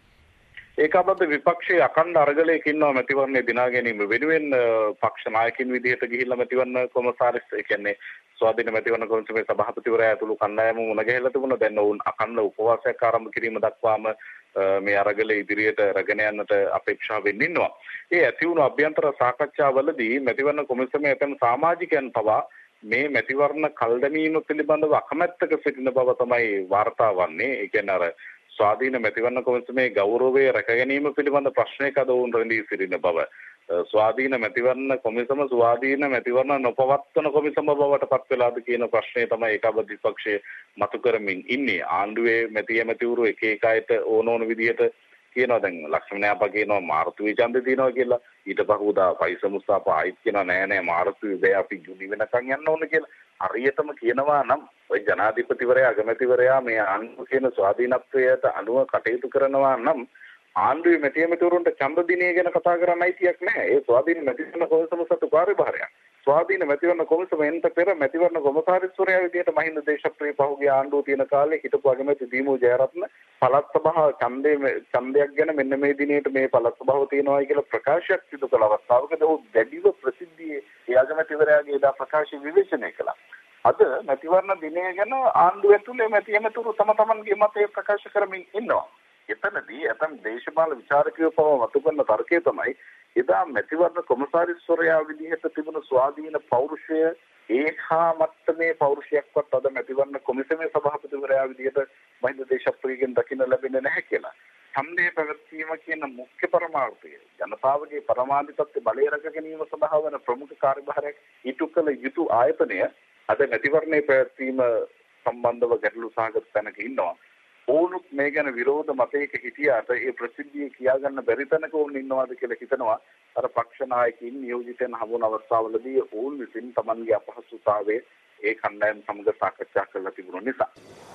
ඒකාබද්ධ විපක්ෂයේ අඛණ්ඩ අරගලයක ඉන්නවා මැතිවරණය දිනා ගැනීම වෙනුවෙන් පක්ෂ නායකින් විදිහට ගිහිල්ලා මැතිවරණ කොමසාරිස් ඒ කියන්නේ ස්වාධීන මැතිවරණ කොමිසමේ සභාපතිවරයා ඇතුළු කණ්ඩායම මුණ ගැහිලා තිබුණා. දැන් ඔවුන් අඛණ්ඩ උපවාසයක් ආරම්භ කිරීම දක්වාම මේ අරගලය ඉදිරියට රැගෙන යන්නට අපේක්ෂාවෙන් ඉන්නවා. ඒ ඇති වුණු අභ්‍යන්තර සාකච්ඡාවලදී මැතිවරණ කොමිසමේ ඇතැම් සමාජිකයන් පවා මේ මැතිවරණ කල්දැමීම පිළිබඳව අකමැත්තක සිටින බව තමයි වාර්තා වන්නේ. ඒ කියන්නේ අර ස්වාධීන මැතිවරණ කොමිසමේ ගෞරවය රැක ගැනීම පිළිබඳ ප්‍රශ්නයක අද වුන් රැඳී සිටින බව. ස්වාධීන මැතිවරණ කොමිසම ස්වාධීන මැතිවරණ නොපවත්වන කොමිසම බවට පත් වෙලාද කියන ප්‍රශ්නය තමයි ඒකාබද්ධ විපක්ෂයේ මතු කරමින් ඉන්නේ. ආණ්ඩුවේ මැති ඇමතිවරු එක එක අයට ඕන ඕන විදිහට කියනවා. දැන් ලක්ෂ්මණ අපා කියනවා මාර්තුවේ ඡන්දේ දිනනවා කියලා. ඊට පහුදා පයිස මුස්තාප ආයිත් කියනවා නෑ නෑ මාර්තුවේ බෑ අපි ජුනි වෙනකන් යන්න ඕන කියලා. හරියටම කියනවා නම් ඔය ජනාධිපතිවරයා අගමැතිවරයා මේ ආණ්ඩුව කියන ස්වාධීනත්වයට අනුව කටයුතු කරනවා නම් ආණ්ඩුවේ මැති ඇමතිවරුන්ට ඡන්ද දිනය ගැන කතා කරන්න අයිතියක් නැහැ. ඒ ස්වාධීන මැතිවරණ කොමිසම සතු කාර්යභාරයක්. ස්වාධීන මැතිවරණ කොමිසම එන්ට පෙර මැතිවරණ කොමසාරිස්වරයා විදිහට මහින්ද දේශප්‍රිය පහුගිය ආණ්ඩුව තියෙන කාලේ හිටපු අගමැති දීමු ජයරත්න පළාත් සභාව ඡන්දේ ඡන්දයක් ගැන මෙන්න මේ දිනේට මේ පළාත් සභාව තියෙනවා කියලා ප්‍රකාශයක් සිදු කළ අවස්ථාවකදී ඔහු දැඩිව ප්‍රසිද්ධියේ ඒ අගමැතිවරයාගේ දා ප්‍රකාශය විවේචනය කළා. අද මැතිවරණ දිනය ගැන ආණ්ඩුව ඇතුලේ මැති ඇමතුරු තම තමන්ගේ මතය ප්‍රකාශ කරමින් ඉන්නවා. එතනදී ඇතම් දේශපාලන විචාරකයෝ පවා මතු කරන තර්කය තමයි එදා මැතිවරණ කොමසාරිස්වරයා විදිහට තිබුණු ස්වාධීන පෞරුෂය ඒහා මට්ටමේ පෞරුෂයක්වත් අද මැතිවරණ කොමිසමේ සභාපතිවරයා විදිහට මහින්ද දේශප්‍රියගෙන් දකින්න ලැබෙන්නේ නැහැ කියලා. ඡන්දේ පැවැත්වීම කියන මුඛ්‍ය පරමාර්ථය ජනතාවගේ පරමාධිපත්‍ය බලය රැක ගැනීම සඳහා වන ප්‍රමුඛ කාර්යභාරයක් ඉටු කළ යුතු ආයතනය අද මැතිවරණයේ පැවැත්වීම සම්බන්ධව ගැටලු සහගත තැනක ඉන්නවා. ඕනුත් මේ ගැන විරෝධ මතයක හිටියාට ඒ ප්‍රසිද්ධිය කියාගන්න බැරි තැනක ඕන් ඉන්නවාද කියලා හිතනවා. අර පක්ෂ නායකයින් නියෝජිතයන් හමුවන අවස්ථාවලදී ඕන් විසින් තමන්ගේ අපහසුතාවය ඒ කණ්ඩායම් සමග සාකච්ඡා කරලා තිබුණු නිසා.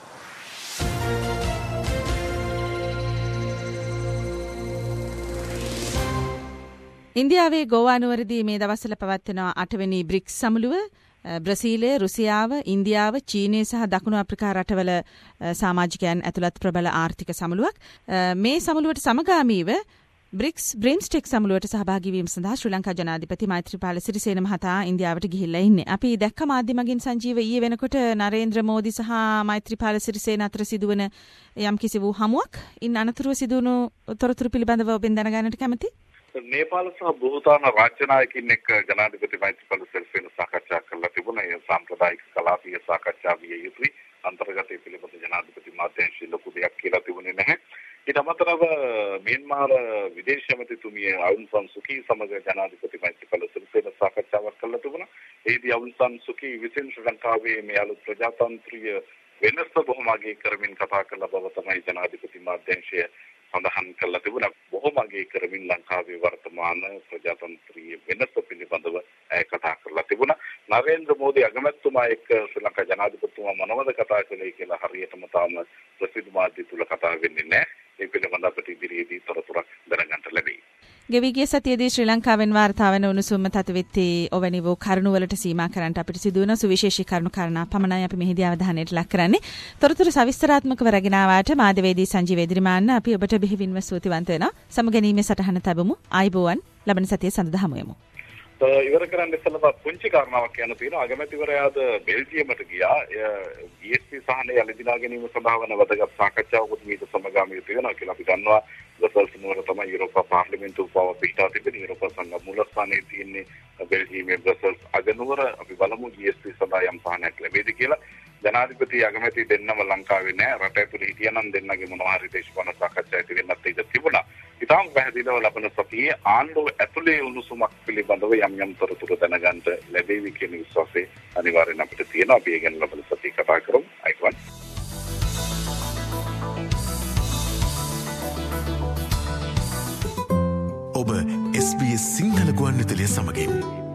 ඉන්දියාවේ ගෝවා නුවරදී මේ දවස්වල පවත්වන අටවෙනි බ්‍රික්ස් සමුළුව බ්‍රසීලය, රුසියාව, ඉන්දියාව, චීනය සහ දකුණු අප්‍රිකා රටවල සමාජිකයන් ඇතුළත් ප්‍රබල ආර්ථික සමුළුවක්. මේ සමුළුවට සමගාමීව බ්‍රික්ස් බ්‍රේම්ස්ටෙක් සමුළුවට සහභාගී වීම සඳහා ශ්‍රී ලංකා ජනාධිපති මෛත්‍රීපාල සිරිසේන මහතා ඉන්දියාවට ගිහිල්ලා ඉන්නේ. අපි දැක්ක මාධ්‍ය මගින් සංජීව ඊයේ වෙනකොට නරේන්ද්‍ර මෝදි සහ මෛත්‍රීපාල සිරිසේන අතර සිදුවන යම් කිසි වූ හමුවක් ඉන් අනතුරුව සිදුවුණු තොරතුරු පිළිබඳව ඔබෙන් දැනගන්නට කැමතියි. නේපාල සහ බහුතාන රාජ්‍ය නායකින් එක්ක ජනාධිපති මෛත්‍රීපාල සිරිසේන සාකච්ඡා කරලා තිබුණා. ඒ සාම්ප්‍රදායික කලාපීය සාකච්ඡා විය යුතුයි. අන්තර්ගතයේ පිළිබඳ ජනාධිපති මාධ්‍යංශය ලොකු දෙයක් කියලා තිබුණේ නැහැ. ඊට අමතරව මියන්මාර විදේශ මන්ත්‍රීතුමිය අවුන් සන් සුකී සමග ජනාධිපති මෛත්‍රීපාල සිරිසේන සාකච්ඡාවක් කළා තිබුණා. ඒදී අවුන් සන් සුකී විසින් ශ්‍රී ලංකාවේ මේ අලුත් ප්‍රජාතන්ත්‍රීය වෙනස බොහොම අගය කරමින් කතා කළ බව තමයි ජනාධිපති මාධ්‍යංශය සඳහන් කළා තිබුණා. බොහොම අගය කරමින් ලංකාවේ වර්තමාන ප්‍රජාතන්ත්‍රීය වෙනස පිළිබඳව ඇය කතා කරලා තිබුණා. නරේන්ද්‍ර මෝදි අගමැතිතුමා එක්ක ශ්‍රී ලංකා ජනාධිපතිතුමා මොනවද කතා කළේ කියලා හරියටම තාම ප්‍රසිද්ධ මාධ්‍ය තුල කතා වෙන්නේ නැහැ. ඒ පිළිබඳව අපිට ඉදිරියේදී තොරතුරක් දැනගන්න ලැබෙයි. ගෙවිගිය සතියේදී ශ්‍රී ලංකාවෙන් වාර්තා වන උණුසුම තත්වෙtti ඔවැනි වූ කරුණු වලට සීමා කරන්නට අපිට සිදු වෙන සුවිශේෂී කරුණු කාරණා පමණයි අපි මෙහිදී අවධානයට ලක් කරන්නේ. තොරතුරු සවිස්තරාත්මකව රැගෙන ආවාට මාධ්‍යවේදී සංජීව එදිරිමාන්න අපි ඔබට බෙහෙවින්ම ස්තුතිවන්ත වෙනවා. සමුගැනීමේ සටහන තබමු. ආයිබෝවන් ලබන සතියේ සඳහා හමු වෙමු. ඉවර කරන්න ඉස්සෙල්ලා පුංචි කාරණාවක් කියන්න තියෙනවා. අගමැතිවරයාද බෙල්ජියමට ගියා. ඊ එස් පී සහනය යලිදිනා ගැනීම සඳහා වන වැදගත් සාකච්ඡාවකුත් මීට සමගාමීව තියෙනවා කියලා අපි දන්නවා. බ්‍රසල්ස් නුවර තමයි යුරෝපා පාර්ලිමේන්තුව පව පිටා තිබෙන යුරෝපා සංඝ මූලස්ථානයේ තියෙන්නේ බෙල්ජියමේ බ්‍රසල්ස් අගනුවර. අපි බලමු ඊ එස් පී සඳහා යම් සහනයක් ලැබෙයිද කියලා. ජනාධිපති අගමැති දෙන්නම ලංකාවේ නෑ. රට ඇතුළේ හිටියනම් දෙන්නගේ මොනවා හරි දේශපාලන සාකච්ඡා ඇති වෙන්නත් ඉඩ තිබුණා. ඉතාම පැහැදිලිව ලබන සතියේ ආණ්ඩුව ඇතුලේ උණුසුමක් පිළිබඳව යම් යම් තොරතුරු දැනගන්න ලැබෙවි කියන විශ්වාසය අනිවාර්යෙන් අපිට තියෙනවා. අපි ඒ ගැන ලබන සතියේ කතා කරමු. අයිවන්. ඔබ එස් බී එස් සිංහල ගුවන්විදුලිය සමගින්